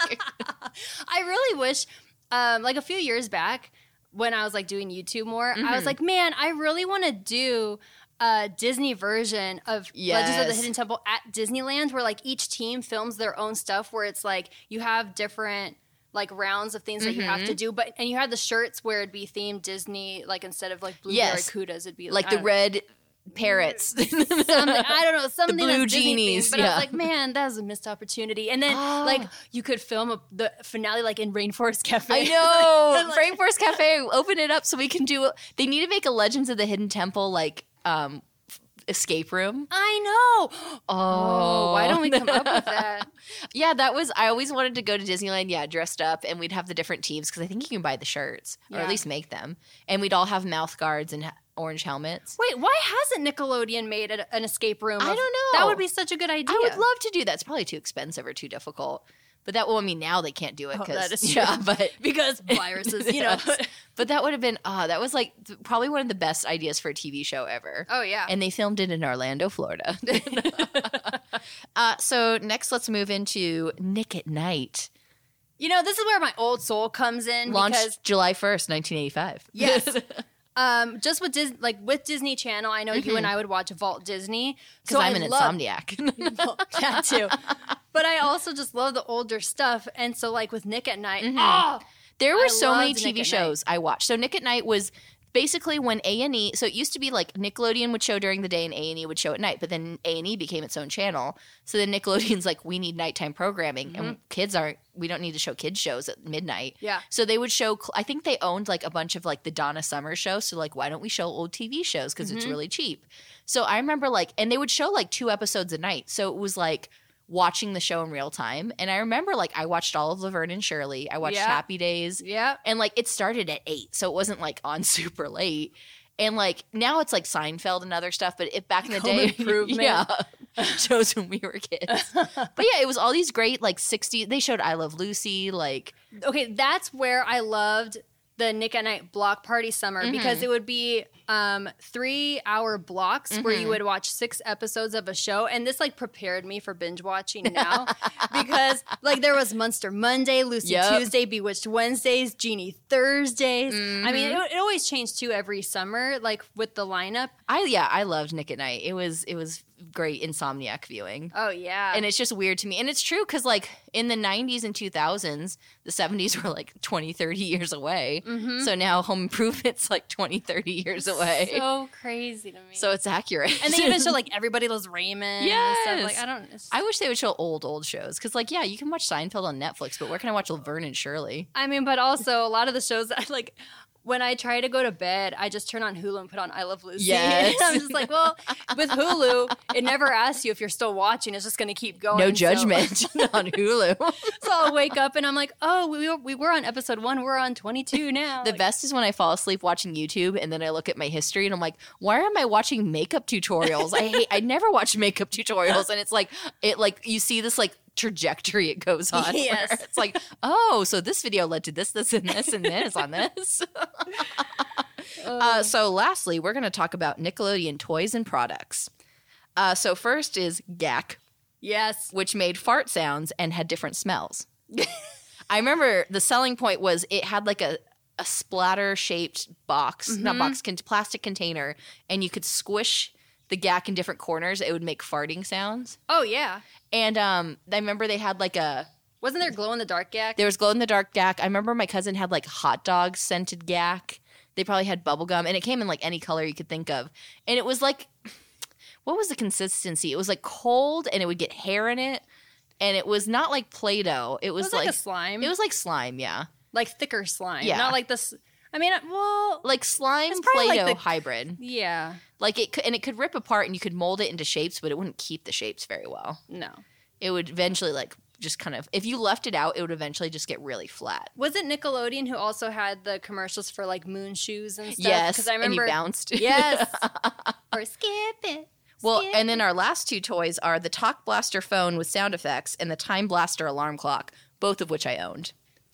I really wish, like, a few years back, when I was, like, doing YouTube more, I was like, man, I really want to do a Disney version of Legends of the Hidden Temple at Disneyland, where, like, each team films their own stuff, where it's like you have different, like, rounds of things that you have to do, and you had the shirts where it'd be themed Disney, like, instead of, like, blue barracudas, it'd be like the red parrots. Something, I don't know, something the blue that's genies. But I was like, man, that was a missed opportunity. And then like you could film the finale like in Rainforest Cafe. I know. Like, Rainforest Cafe, open it up so we can do they need to make a Legends of the Hidden Temple like escape room. I know. Oh, why don't we come up with that? Yeah, that was I always wanted to go to Disneyland, dressed up, and we'd have the different teams because I think you can buy the shirts or at least make them. And we'd all have mouth guards and orange helmets. Wait, why hasn't Nickelodeon made an escape room? I don't know. That would be such a good idea. I would love to do that. It's probably too expensive or too difficult. But that will I mean now they can't do it that is true. but because viruses, you know. But that would have been that was like probably one of the best ideas for a TV show ever. Oh yeah. And they filmed it in Orlando, Florida. So next let's move into Nick at Night. You know, this is where my old soul comes in. Launched July 1st, 1985. Yes. Just with with Disney Channel, I know you and I would watch Vault Disney because I'm an insomniac. That too. But I also just love the older stuff, and so like with Nick at Night, there were so many TV shows I watched. So Nick at Night was basically when A&E. So it used to be like Nickelodeon would show during the day and A&E would show at night, but then A&E became its own channel. So then Nickelodeon's like, we need nighttime programming, and we don't need to show kids shows at midnight. Yeah. So they would show, I think they owned like a bunch of like the Donna Summer show. So like, why don't we show old TV shows? Because it's really cheap. So I remember like, and they would show like 2 episodes a night. So it was like watching the show in real time. And I remember like I watched all of Laverne and Shirley. I watched Happy Days. Yeah. And like it started at 8. So it wasn't like on super late. And like now it's like Seinfeld and other stuff, but back in the day, shows when we were kids. But yeah, it was all these great like 60s. They showed I Love Lucy. Like, okay, that's where I loved the Nick at Night block party summer because it would be 3-hour blocks where you would watch 6 episodes of a show, and this like prepared me for binge watching now because like there was Monster Monday, Lucy Tuesday, Bewitched Wednesdays, Genie Thursdays. I mean, it always changed too every summer, like with the lineup. I loved Nick at Night. It was great insomniac viewing. Oh yeah. And it's just weird to me. And it's true because like in the 90s and 2000s, the 70s were like 20, 30 years away. So now Home Improvement's like 20, 30 years away. So crazy to me. So it's accurate. And they even show like Everybody Loves Raymond. Yes. And stuff. Like I wish they would show old shows because like you can watch Seinfeld on Netflix, but where can I watch Laverne and Shirley? I mean, but also a lot of the shows that like when I try to go to bed, I just turn on Hulu and put on I Love Lucy. Yes. I'm just like, well, with Hulu, it never asks you if you're still watching. It's just going to keep going. No judgment on Hulu. So I'll wake up and I'm like, oh, we were on episode 1. We're on 22 now. The best is when I fall asleep watching YouTube and then I look at my history and I'm like, why am I watching makeup tutorials? I never watch makeup tutorials. And it's like, you see this like trajectory it goes on. Yes. It's like, oh, so this video led to this, and this, and this on this. So lastly, we're going to talk about Nickelodeon toys and products. So first is GAC, Yes. which made fart sounds and had different smells. I remember the selling point was it had like a splatter-shaped box, not box, plastic container, and you could squish the GAC in different corners. It would make farting sounds. Oh, yeah. And I remember they had like Wasn't there glow-in-the-dark GAC? there was glow-in-the-dark GAC. I remember my cousin had like hot dog scented GAC. They probably had bubblegum, and it came in like any color you could think of. And it was like, what was the consistency? It was like cold, and it would get hair in it. And it was not like Play-Doh. It was like a slime. It was like slime, yeah. Like thicker slime. Yeah. Not like this. I mean, well, Like slime It's probably Play-Doh like the- hybrid. yeah. Like it could rip apart, and you could mold it into shapes, but it wouldn't keep the shapes very well. No. It would eventually like just kind of, if you left it out, it would eventually just get really flat. Was it Nickelodeon who also had the commercials for like moon shoes and stuff? Yes, Because I remember. and you bounced. Yes. Or skip it. Well, skip and then our last two toys are the Talk Blaster phone with sound effects and the Time Blaster alarm clock, both of which I owned.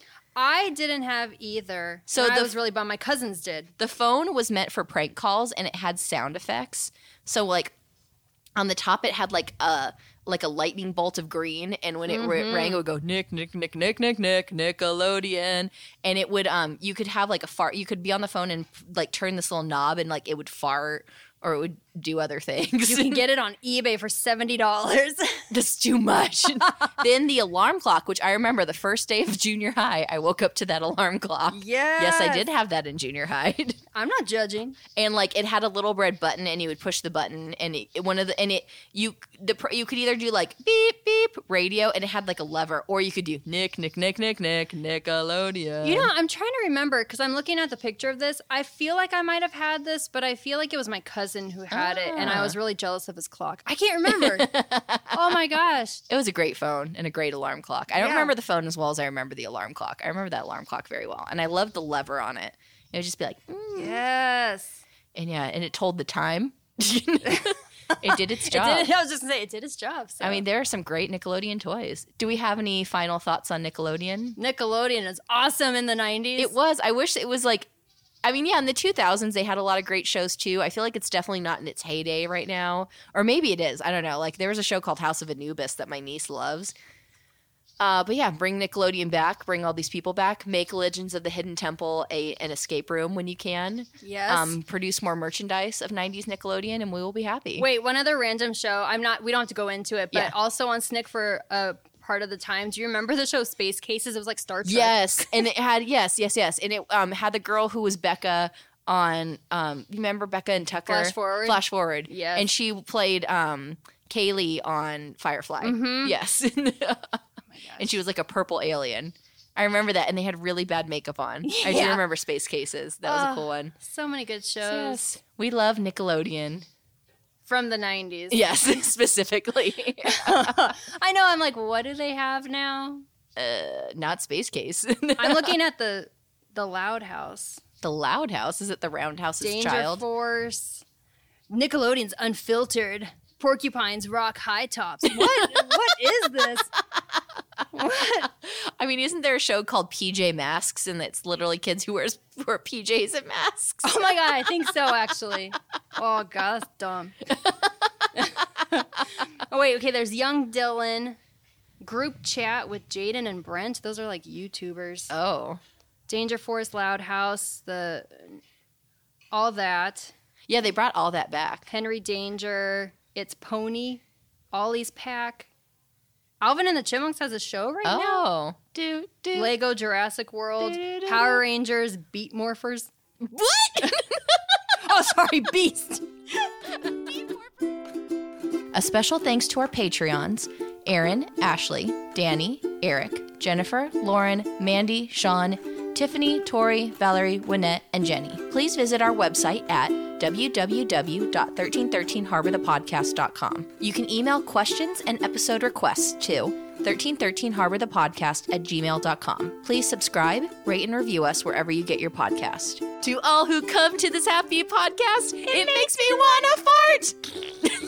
I didn't have either. So So I the- was really bummed. My cousins did. The phone was meant for prank calls, and it had sound effects. So like on the top, it had like a lightning bolt of green, and when it rang, it would go Nick, Nick, Nick, Nick, Nick, Nick, Nickelodeon, and it would you could have like a fart. You could be on the phone and like turn this little knob, and like it would fart or it would do other things. You can get it on eBay for $70. That's too much. Then the alarm clock, which I remember the first day of junior high, I woke up to that alarm clock. Yes, I did have that in junior high. I'm not judging. And like it had a little red button, and you would push the button, and you could either do like beep beep radio, and it had like a lever, or you could do Nick, Nick, Nick, Nick, Nick, Nickelodeon. You know, I'm trying to remember because I'm looking at the picture of this. I feel like I might have had this, but I feel like it was my cousin who had it, and I was really jealous of his clock. I can't remember. Oh my gosh. It was a great phone and a great alarm clock. I don't Yeah. remember the phone as well as I remember the alarm clock. I remember that alarm clock very well, and I loved the lever on it. It would just be like, Yes. and yeah, and it told the time. It did its job. I was just going to say, it did its job. So. I mean, there are some great Nickelodeon toys. Do we have any final thoughts on Nickelodeon? Nickelodeon is awesome in the 90s. It was. I wish it was like, I mean, yeah, in the 2000s, they had a lot of great shows too. I feel like it's definitely not in its heyday right now. Or maybe it is. I don't know. Like, there was a show called House of Anubis that my niece loves. But yeah, bring Nickelodeon back. Bring all these people back. Make Legends of the Hidden Temple an escape room when you can. Yes. Produce more merchandise of 90s Nickelodeon, and we will be happy. Wait, one other random show. We don't have to go into it, but Yeah. also on SNCC for a part of the time. Do you remember the show Space Cases? It was like Star Trek. Yes, and it had yes, and it had the girl who was Becca on. You remember Becca and Tucker? Flash Forward. Yes. and she played Kaylee on Firefly. Yes, and she was like a purple alien. I remember that, and they had really bad makeup on. I do Yeah. remember Space Cases. That was a cool one. So many good shows Yes, we love Nickelodeon. from the 90s. Yes, specifically. I know. I'm like, what do they have now? Not Space Case. I'm looking at the Loud House. The Loud House. Is it the Roundhouse's Danger child? Force. Nickelodeon's Unfiltered. Porcupines Rock High Tops. What is this? What? I mean, isn't there a show called PJ Masks, and it's literally kids who wear PJs and masks? Oh my god, I think so actually. Oh god, that's dumb. Oh wait, okay, there's Young Dylan, Group Chat with Jaden and Brent. Those are like YouTubers. Oh, Danger Force, Loud House, all that. yeah, they brought all that back. Henry Danger, It's Pony, Ollie's Pack. Alvin and the Chipmunks has a show right now. Oh, do. Lego Jurassic World, Do-do-do. Power Rangers, Beat Morphers. What? Oh, sorry, Beast. A special thanks to our Patreons: Aaron, Ashley, Danny, Eric, Jennifer, Lauren, Mandy, Sean, Tiffany, Tori, Valerie, Wynette, and Jenny. Please visit our website at www.1313harborthepodcast.com. You can email questions and episode requests to 1313harborthepodcast@gmail.com. Please subscribe, rate, and review us wherever you get your podcast. To all who come to this happy podcast, it makes me want to fart!